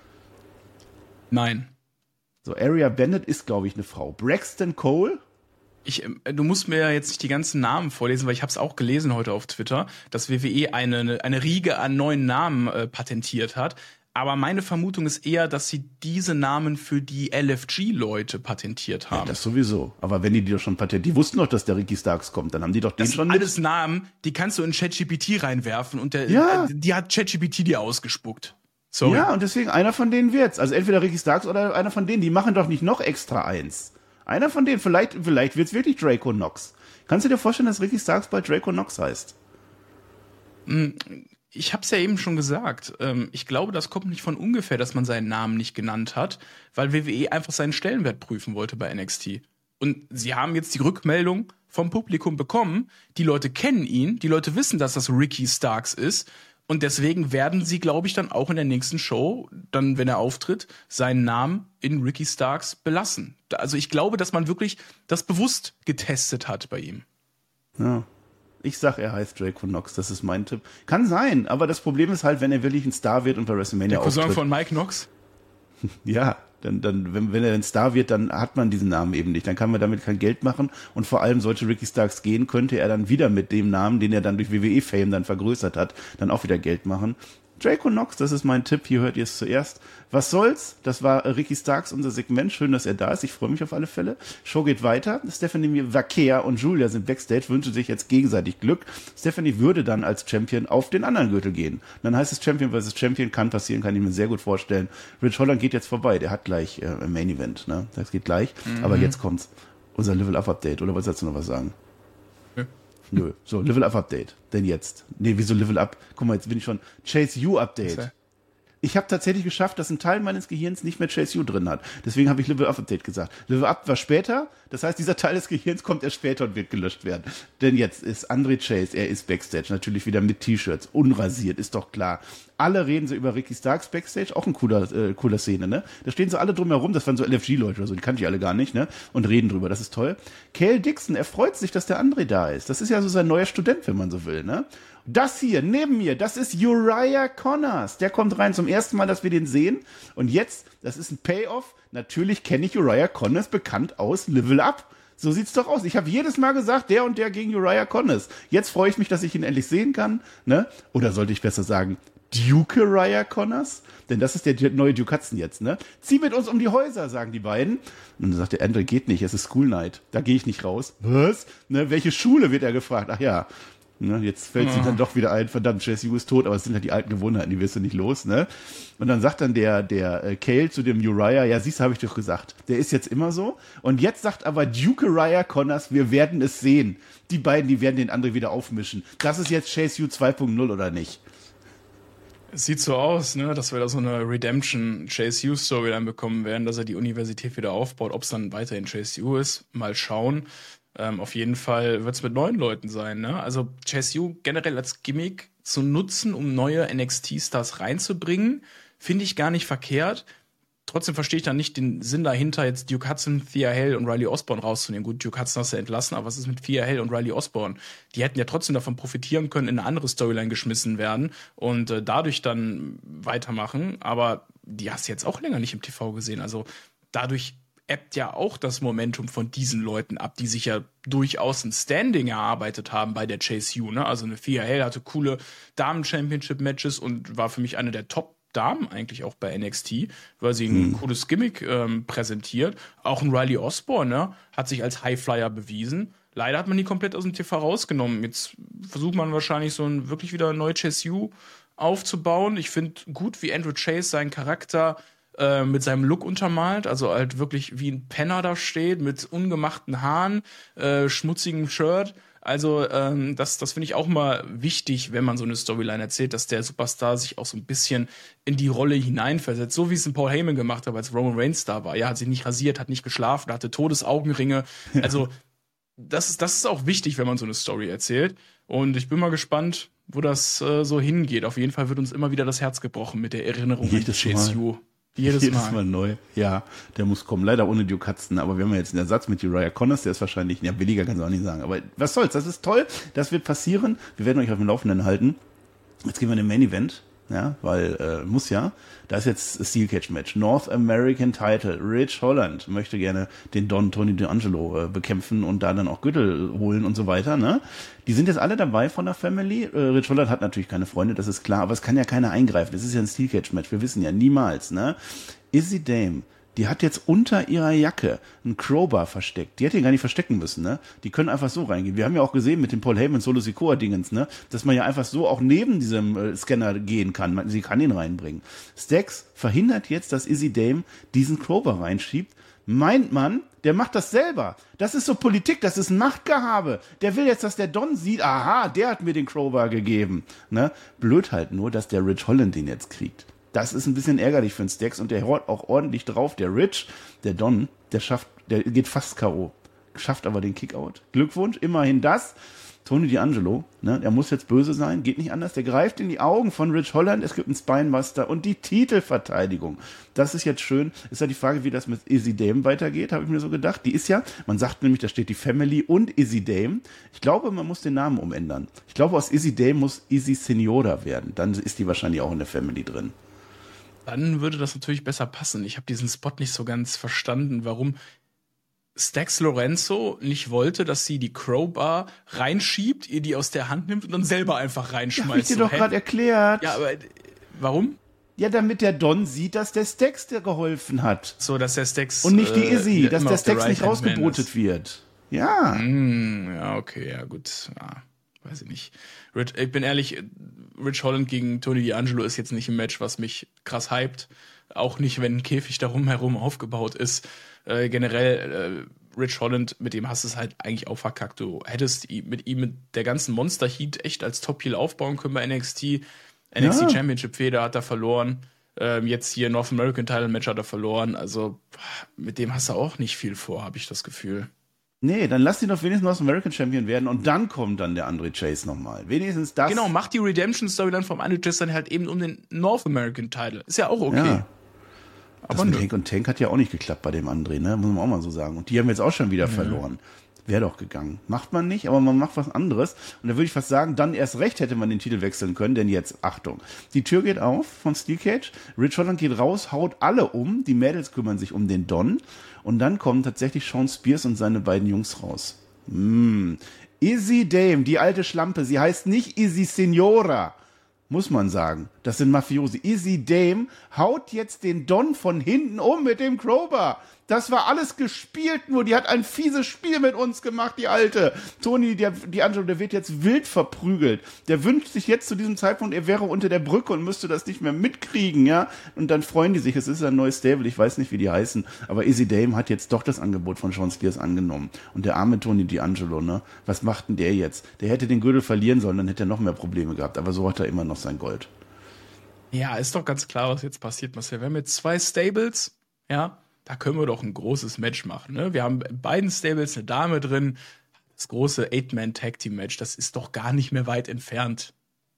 Nein. So, Aria Bennett ist, glaube ich, eine Frau. Braxton Cole? Ich, du musst mir ja jetzt nicht die ganzen Namen vorlesen, weil ich habe es auch gelesen heute auf Twitter, dass W W E eine, eine Riege an neuen Namen äh, patentiert hat. Aber meine Vermutung ist eher, dass sie diese Namen für die L F G-Leute patentiert haben. Ja, das sowieso. Aber wenn die die doch schon patentiert, die wussten doch, dass der Ricky Starks kommt, dann haben die doch den das schon sind mit. alles Namen, die kannst du in ChatGPT reinwerfen und der, Ja. äh, die hat ChatGPT dir ausgespuckt. Sorry. Ja, und deswegen einer von denen wird's. Also entweder Ricky Starks oder einer von denen. Die machen doch nicht noch extra eins. Einer von denen, vielleicht, vielleicht wird's wirklich Draco Knox. Kannst du dir vorstellen, dass Ricky Starks bald Draco Knox heißt? Ich hab's ja eben schon gesagt. Ich glaube, das kommt nicht von ungefähr, dass man seinen Namen nicht genannt hat, weil W W E einfach seinen Stellenwert prüfen wollte bei N X T. Und sie haben jetzt die Rückmeldung vom Publikum bekommen. Die Leute kennen ihn, die Leute wissen, dass das Ricky Starks ist. Und deswegen werden sie, glaube ich, dann auch in der nächsten Show, dann, wenn er auftritt, seinen Namen in Ricky Starks belassen. Also ich glaube, dass man wirklich das bewusst getestet hat bei ihm. Ja. Ich sag, er heißt Draco Knox, das ist mein Tipp. Kann sein, aber das Problem ist halt, wenn er wirklich ein Star wird und bei WrestleMania Der Cousin auftritt. von Mike Knox? Ja, dann, dann, wenn, wenn er ein Star wird, dann hat man diesen Namen eben nicht. Dann kann man damit kein Geld machen. Und vor allem, sollte Ricky Starks gehen, könnte er dann wieder mit dem Namen, den er dann durch W W E-Fame dann vergrößert hat, dann auch wieder Geld machen. Draco Knox, das ist mein Tipp. Hier hört ihr es zuerst. Was soll's? Das war Ricky Starks, unser Segment. Schön, dass er da ist. Ich freue mich auf alle Fälle. Show geht weiter. Stephanie Vaquer und Julia sind Backstage, wünschen sich jetzt gegenseitig Glück. Stephanie würde dann als Champion auf den anderen Gürtel gehen. Dann heißt es Champion versus Champion. Kann passieren, kann ich mir sehr gut vorstellen. Rich Holland geht jetzt vorbei. Der hat gleich äh, ein Main Event. Ne? Das geht gleich. Mhm. Aber jetzt kommt's. Unser Level-Up-Update. Oder was sollst du noch was sagen? Ja. Nö. So, Level-Up-Update. Denn jetzt. Nee, wieso Level-Up? Guck mal, jetzt bin ich schon. Chase U-Update. Ich habe tatsächlich geschafft, dass ein Teil meines Gehirns nicht mehr Chase U drin hat. Deswegen habe ich Level-Up-Update gesagt. Level-Up war später, das heißt, dieser Teil des Gehirns kommt erst später und wird gelöscht werden. Denn jetzt ist André Chase, er ist Backstage, natürlich wieder mit T-Shirts, unrasiert, ist doch klar. Alle reden so über Ricky Starks Backstage, auch ein cooler, äh, cooler Szene, ne? Da stehen so alle drumherum, das waren so L F G-Leute oder so, die kannte ich alle gar nicht, ne? Und reden drüber, das ist toll. Cale Dixon, er freut sich, dass der André da ist. Das ist ja so sein neuer Student, wenn man so will, ne? Das hier, neben mir, das ist Uriah Connors. Der kommt rein zum ersten Mal, dass wir den sehen. Und jetzt, das ist ein Payoff. Natürlich kenne ich Uriah Connors bekannt aus Level Up. So sieht's doch aus. Ich habe jedes Mal gesagt, der und der gegen Uriah Connors. Jetzt freue ich mich, dass ich ihn endlich sehen kann. Ne? Oder sollte ich besser sagen, Duke Uriah Connors? Denn das ist der neue Duke Hudson jetzt. Ne? Zieh mit uns um die Häuser, sagen die beiden. Und dann sagt der André, geht nicht, es ist School Night. Da gehe ich nicht raus. Was? Ne? Welche Schule, wird er gefragt? Ach ja. Ne, jetzt fällt sie dann doch wieder ein, verdammt, Chase U ist tot, aber es sind halt die alten Gewohnheiten, die wirst du nicht los, ne? Und dann sagt dann der, der äh, Cale zu dem Uriah, ja, siehst du, habe ich doch gesagt, der ist jetzt immer so. Und jetzt sagt aber Duke Uriah Connors, wir werden es sehen. Die beiden, die werden den anderen wieder aufmischen. Das ist jetzt Chase U zwei Punkt null oder nicht? Es sieht so aus, ne, dass wir da so eine Redemption Chase U Story dann bekommen werden, dass er die Universität wieder aufbaut. Ob es dann weiterhin Chase U ist, mal schauen. Ähm, auf jeden Fall wird es mit neuen Leuten sein, ne? Also Chase U generell als Gimmick zu nutzen, um neue N X T-Stars reinzubringen, finde ich gar nicht verkehrt. Trotzdem verstehe ich dann nicht den Sinn dahinter, jetzt Duke Hudson, Thea Hale und Riley Osborne rauszunehmen. Gut, Duke Hudson hast du entlassen, aber was ist mit Thea Hale und Riley Osborne? Die hätten ja trotzdem davon profitieren können, in eine andere Storyline geschmissen werden und äh, dadurch dann weitermachen. Aber die hast du jetzt auch länger nicht im T V gesehen. Also dadurch ebbt ja auch das Momentum von diesen Leuten ab, die sich ja durchaus ein Standing erarbeitet haben bei der Chase U. Ne? Also eine Thea Hale hatte coole Damen-Championship-Matches und war für mich eine der Top-Damen eigentlich auch bei N X T, weil sie ein mhm. cooles Gimmick ähm, präsentiert. Auch ein Riley Osborne, ne, hat sich als Highflyer bewiesen. Leider hat man die komplett aus dem T V rausgenommen. Jetzt versucht man wahrscheinlich so ein, wirklich wieder eine neue Chase U aufzubauen. Ich finde gut, wie Andrew Chase seinen Charakter mit seinem Look untermalt, also halt wirklich wie ein Penner da steht, mit ungemachten Haaren, äh, schmutzigem Shirt. Also ähm, das, das finde ich auch mal wichtig, wenn man so eine Storyline erzählt, dass der Superstar sich auch so ein bisschen in die Rolle hineinversetzt. So wie es ein Paul Heyman gemacht hat, als Roman Reigns da war. Ja, hat sich nicht rasiert, hat nicht geschlafen, hatte Todesaugenringe. Also das ist, das ist auch wichtig, wenn man so eine Story erzählt. Und ich bin mal gespannt, wo das äh, so hingeht. Auf jeden Fall wird uns immer wieder das Herz gebrochen mit der Erinnerung an die Chase U. Jedes, Jedes Mal. Mal neu. Ja, der muss kommen. Leider ohne Duke Hudson. Aber wir haben jetzt einen Ersatz mit Uriah Connors. Der ist wahrscheinlich, ja, billiger kannst du auch nicht sagen. Aber was soll's? Das ist toll. Das wird passieren. Wir werden euch auf dem Laufenden halten. Jetzt gehen wir in den Main Event. ja, weil äh, muss ja. Da ist jetzt Steel Cage Match. North American Title. Rich Holland möchte gerne den Don Tony D'Angelo äh, bekämpfen und da dann auch Gürtel holen und so weiter, ne? Die sind jetzt alle dabei von der Family. Äh, Rich Holland hat natürlich keine Freunde, das ist klar, aber es kann ja keiner eingreifen. Das ist ja ein Steel Cage Match. Wir wissen ja niemals, ne? Izzy Dame, die hat jetzt unter ihrer Jacke einen Crowbar versteckt. Die hätte ihn gar nicht verstecken müssen, ne? Die können einfach so reingehen. Wir haben ja auch gesehen mit dem Paul Heyman Solo Sikoa Dingens, ne? Dass man ja einfach so auch neben diesem äh, Scanner gehen kann. Man, sie kann ihn reinbringen. Stax verhindert jetzt, dass Izzy Dame diesen Crowbar reinschiebt. Meint man, der macht das selber. Das ist so Politik, das ist ein Machtgehabe. Der will jetzt, dass der Don sieht, aha, der hat mir den Crowbar gegeben, ne? Blöd halt nur, dass der Rich Holland den jetzt kriegt. Das ist ein bisschen ärgerlich für den Stax und der haut auch ordentlich drauf. Der Rich, der Don, der schafft, der geht fast K O. Schafft aber den Kickout. Glückwunsch, immerhin das. Tony D'Angelo, ne, der muss jetzt böse sein, geht nicht anders. Der greift in die Augen von Rich Holland, es gibt einen Spinebuster und die Titelverteidigung. Das ist jetzt schön. Ist ja die Frage, wie das mit Izzy Dame weitergeht, habe ich mir so gedacht. Die ist ja, man sagt nämlich, da steht die Family und Izzy Dame. Ich glaube, man muss den Namen umändern. Ich glaube, aus Izzy Dame muss Izzy Senora werden. Dann ist die wahrscheinlich auch in der Family drin. Dann würde das natürlich besser passen. Ich habe diesen Spot nicht so ganz verstanden, warum Stax Lorenzo nicht wollte, dass sie die Crowbar reinschiebt, ihr die aus der Hand nimmt und dann selber einfach reinschmeißt. Ja, hab ich dir so, doch gerade erklärt. Ja, aber warum? Ja, damit der Don sieht, dass der Stax dir geholfen hat. So, dass der Stax und nicht die Izzy, äh, dass der Stax nicht rausgebotet wird. Ja. Mm, ja, okay, ja gut. Ja, weiß ich nicht. Rich, ich bin ehrlich, Rich Holland gegen Tony D'Angelo ist jetzt nicht ein Match, was mich krass hypt. Auch nicht, wenn ein Käfig darum herum aufgebaut ist. Äh, generell, äh, Rich Holland, mit dem hast du es halt eigentlich auch verkackt. Du hättest mit ihm mit der ganzen Monster-Heat echt als Top-Heel aufbauen können bei N X T. N X T ja. Championship-Feder hat er verloren. Ähm, jetzt hier North American Title Match hat er verloren. Also mit dem hast du auch nicht viel vor, habe ich das Gefühl. Nee, dann lass ihn doch wenigstens North American Champion werden und dann kommt dann der Andre Chase nochmal. Wenigstens das. Genau, macht die Redemption-Story dann vom Andre Chase dann halt eben um den North American Title. Ist ja auch okay. Ja. Aber das mit Hank und Tank hat ja auch nicht geklappt bei dem André, ne? Muss man auch mal so sagen. Und die haben jetzt auch schon wieder ja. verloren. Wäre doch gegangen. Macht man nicht, aber man macht was anderes. Und da würde ich fast sagen, dann erst recht hätte man den Titel wechseln können, denn jetzt, Achtung, die Tür geht auf von Steel Cage, Rich Holland geht raus, haut alle um, die Mädels kümmern sich um den Don und dann kommen tatsächlich Sean Spears und seine beiden Jungs raus. Mm. Izzy Dame, die alte Schlampe, sie heißt nicht Izzy Senora. Muss man sagen. Das sind Mafiosi. Izzy Dame haut jetzt den Don von hinten um mit dem Crowbar. Das war alles gespielt, nur die hat ein fieses Spiel mit uns gemacht, die Alte. Tony D'Angelo, der wird jetzt wild verprügelt. Der wünscht sich jetzt zu diesem Zeitpunkt, er wäre unter der Brücke und müsste das nicht mehr mitkriegen, ja. Und dann freuen die sich, es ist ein neues Stable, ich weiß nicht, wie die heißen, aber Izzy Dame hat jetzt doch das Angebot von Sean Spears angenommen. Und der arme Tony D'Angelo, ne, was macht denn der jetzt? Der hätte den Gürtel verlieren sollen, dann hätte er noch mehr Probleme gehabt, aber so hat er immer noch sein Gold. Ja, ist doch ganz klar, was jetzt passiert, Marcel. Wir haben jetzt zwei Stables, ja, da können wir doch ein großes Match machen, ne? Wir haben in beiden Stables eine Dame drin. Das große Eight-Man-Tag-Team-Match, das ist doch gar nicht mehr weit entfernt.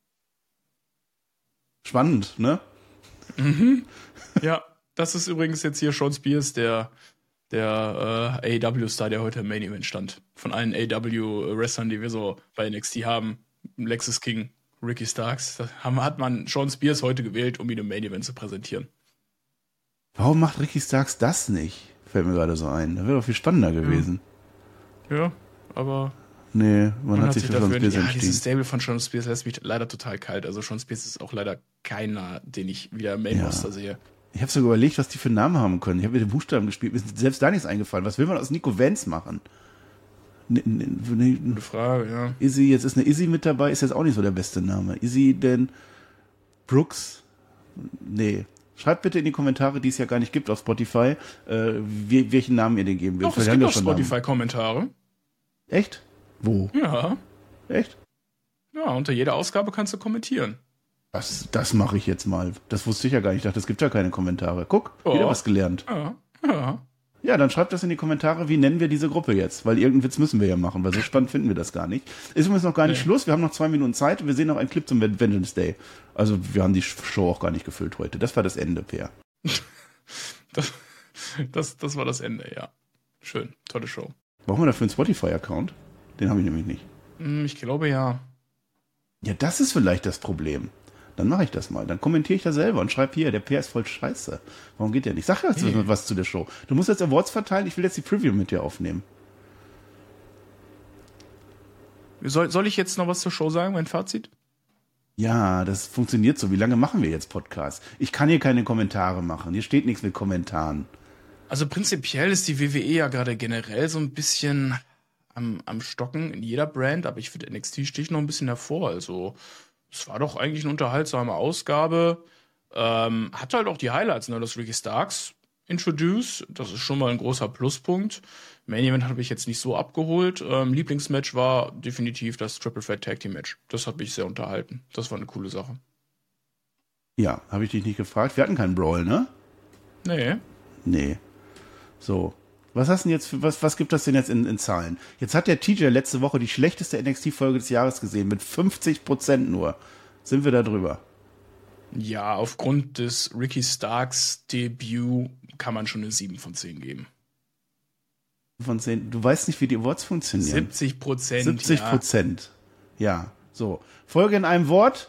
Spannend, ne? Mhm. Ja, das ist übrigens jetzt hier Sean Spears, der, der äh, A E W-Star, der heute im Main-Event stand. Von allen A E W-Wrestlern, die wir so bei N X T haben. Lexis King, Ricky Starks. Da hat man Sean Spears heute gewählt, um ihn im Main-Event zu präsentieren. Warum macht Ricky Starks das nicht? Fällt mir gerade so ein. Das wäre doch viel spannender gewesen. Ja, ja, aber nee, man, man hat, hat sich, sich für für Sean Spears ja, entschieden. Dieses Stable von Sean Spears lässt mich leider total kalt. Also Sean Spears ist auch leider keiner, den ich wieder im Main-Roster ja. sehe. Ich habe sogar überlegt, was die für einen Namen haben können. Ich habe mir den Buchstaben gespielt. Mir ist selbst da nichts eingefallen. Was will man aus Nico Vance machen? Ne, ne, ne, Gute Frage, ja. Izzy, jetzt ist eine Izzy mit dabei, ist jetzt auch nicht so der beste Name. Izzy, denn Brooks? Nee. Schreibt bitte in die Kommentare, die es ja gar nicht gibt auf Spotify, äh, wie, welchen Namen ihr den geben würdet. Doch, es gibt auch Spotify-Kommentare. Echt? Wo? Ja. Echt? Ja, unter jeder Ausgabe kannst du kommentieren. Das, das mache ich jetzt mal. Das wusste ich ja gar nicht. Ich dachte, es gibt ja keine Kommentare. Guck, oh. wieder was gelernt. Ja, ja. Ja, dann schreibt das in die Kommentare, wie nennen wir diese Gruppe jetzt? Weil irgendeinen Witz müssen wir ja machen, weil so spannend finden wir das gar nicht. Ist übrigens noch gar nicht nee. Schluss, wir haben noch zwei Minuten Zeit und wir sehen noch einen Clip zum Vengeance Day. Also wir haben die Show auch gar nicht gefüllt heute. Das war das Ende, Peer. das, das, das war das Ende, ja. Schön, tolle Show. Brauchen wir dafür einen Spotify-Account? Den habe ich nämlich nicht. Ich glaube ja. Ja, das ist vielleicht das Problem. Dann mache ich das mal. Dann kommentiere ich da selber und schreibe hier, der Peer ist voll scheiße. Warum geht der nicht? Sag jetzt hey. was zu der Show. Du musst jetzt Awards verteilen, ich will jetzt die Preview mit dir aufnehmen. Soll, soll ich jetzt noch was zur Show sagen, mein Fazit? Ja, das funktioniert so. Wie lange machen wir jetzt Podcast? Ich kann hier keine Kommentare machen. Hier steht nichts mit Kommentaren. Also prinzipiell ist die W W E ja gerade generell so ein bisschen am, am Stocken in jeder Brand, aber ich finde N X T sticht noch ein bisschen hervor. Also es war doch eigentlich eine unterhaltsame Ausgabe. Ähm, hat halt auch die Highlights, ne? Das Ricky Starks Introduce, das ist schon mal ein großer Pluspunkt. Main Event habe ich jetzt nicht so abgeholt. Ähm, Lieblingsmatch war definitiv das Triple Threat Tag Team Match. Das hat mich sehr unterhalten. Das war eine coole Sache. Ja, habe ich dich nicht gefragt. Wir hatten keinen Brawl, ne? Nee. Nee. So. Was hast du denn jetzt für, was, was gibt das denn jetzt in, in Zahlen? Jetzt hat der T J letzte Woche die schlechteste N X T-Folge des Jahres gesehen, mit fünfzig Prozent nur. Sind wir da drüber? Ja, aufgrund des Ricky Starks Debüt kann man schon eine sieben von zehn geben. Von zehn. Du weißt nicht, wie die Awards funktionieren. siebzig Prozent. siebzig Prozent. Ja. ja, so. Folge in einem Wort?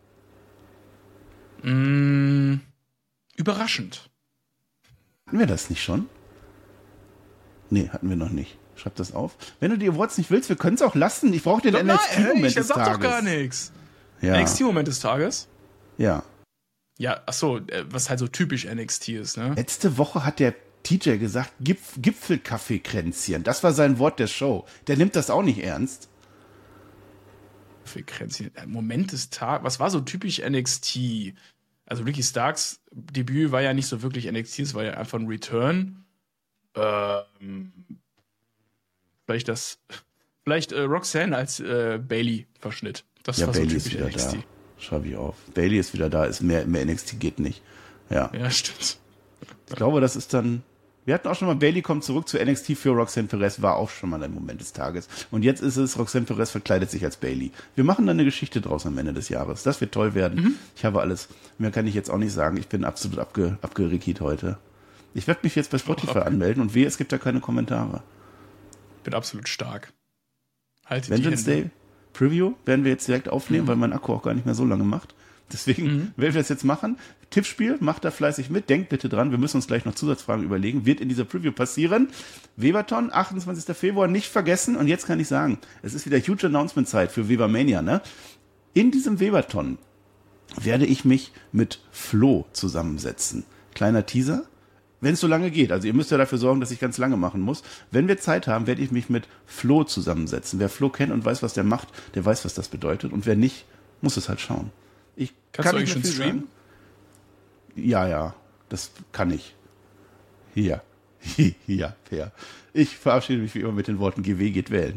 Mm, überraschend. Hatten wir das nicht schon? Nee, hatten wir noch nicht. Schreib das auf. Wenn du die Awards nicht willst, wir können es auch lassen. Ich brauche den N X T-Moment des Tages. Ich sag doch gar nichts. Ja. N X T-Moment des Tages? Ja. Ja, achso, was halt so typisch N X T ist, ne? Letzte Woche hat der T J gesagt, Gipf- Gipfelkaffeekränzchen. Das war sein Wort der Show. Der nimmt das auch nicht ernst. Kaffeekränzchen. Moment des Tages. Was war so typisch N X T? Also Ricky Starks Debüt war ja nicht so wirklich N X T, es war ja einfach ein Return. Ähm, vielleicht das, vielleicht äh, Roxanne als äh, Bayley-Verschnitt. Das ja, war Bayley so ist typisch wieder N X T. Da. Schreibe ich auf. Bayley ist wieder da, ist mehr, mehr N X T geht nicht. Ja. Ja, stimmt. Ich glaube, das ist dann. Wir hatten auch schon mal, Bayley kommt zurück zu N X T für Roxanne Perez, war auch schon mal ein Moment des Tages. Und jetzt ist es, Roxanne Perez verkleidet sich als Bayley. Wir machen dann eine Geschichte draus am Ende des Jahres. Das wird toll werden. Mhm. Ich habe alles. Mehr kann ich jetzt auch nicht sagen. Ich bin absolut abge, abgerickit heute. Ich werde mich jetzt bei Spotify oh, anmelden und wehe, es gibt da keine Kommentare. Ich bin absolut stark. Haltet Vengeance Day Preview werden wir jetzt direkt aufnehmen, mhm. weil mein Akku auch gar nicht mehr so lange macht. Deswegen mhm. werden wir das jetzt machen. Tippspiel, macht da fleißig mit. Denkt bitte dran, wir müssen uns gleich noch Zusatzfragen überlegen. Wird in dieser Preview passieren. Weberton, achtundzwanzigster Februar, nicht vergessen. Und jetzt kann ich sagen, es ist wieder huge Announcement-Zeit für Webermania, ne? In diesem Weberton werde ich mich mit Flo zusammensetzen. Kleiner Teaser. Wenn es so lange geht. Also ihr müsst ja dafür sorgen, dass ich ganz lange machen muss. Wenn wir Zeit haben, werde ich mich mit Flo zusammensetzen. Wer Flo kennt und weiß, was der macht, der weiß, was das bedeutet. Und wer nicht, muss es halt schauen. Ich Kannst kann du euch schon streamen? Sagen. Ja, ja, das kann ich. Hier. Ja, fair. Ich verabschiede mich wie immer mit den Worten, G W geht wählen.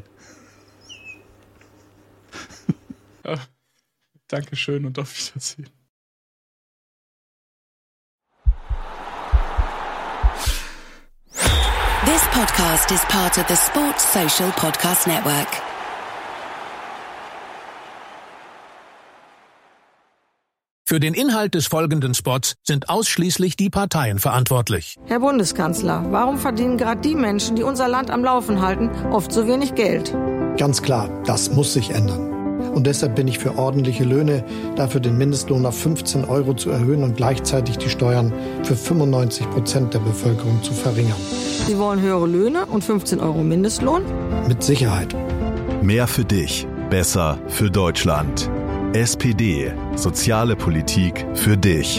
Ja, Dankeschön und auf Wiedersehen. This podcast is part of the Sports Social Podcast Network. Für den Inhalt des folgenden Spots sind ausschließlich die Parteien verantwortlich. Herr Bundeskanzler, warum verdienen gerade die Menschen, die unser Land am Laufen halten, oft so wenig Geld? Ganz klar, das muss sich ändern. Und deshalb bin ich für ordentliche Löhne, dafür den Mindestlohn auf fünfzehn Euro zu erhöhen und gleichzeitig die Steuern für fünfundneunzig Prozent der Bevölkerung zu verringern. Sie wollen höhere Löhne und fünfzehn Euro Mindestlohn? Mit Sicherheit. Mehr für dich, besser für Deutschland. S P D, soziale Politik für dich.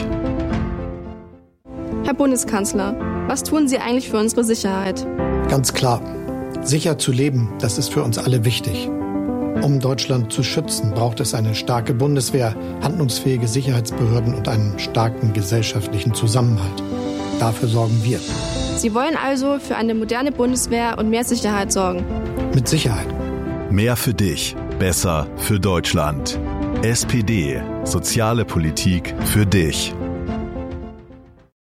Herr Bundeskanzler, was tun Sie eigentlich für unsere Sicherheit? Ganz klar, sicher zu leben, das ist für uns alle wichtig. Um Deutschland zu schützen, braucht es eine starke Bundeswehr, handlungsfähige Sicherheitsbehörden und einen starken gesellschaftlichen Zusammenhalt. Dafür sorgen wir. Sie wollen also für eine moderne Bundeswehr und mehr Sicherheit sorgen? Mit Sicherheit. Mehr für dich, besser für Deutschland. S P D, soziale Politik für dich.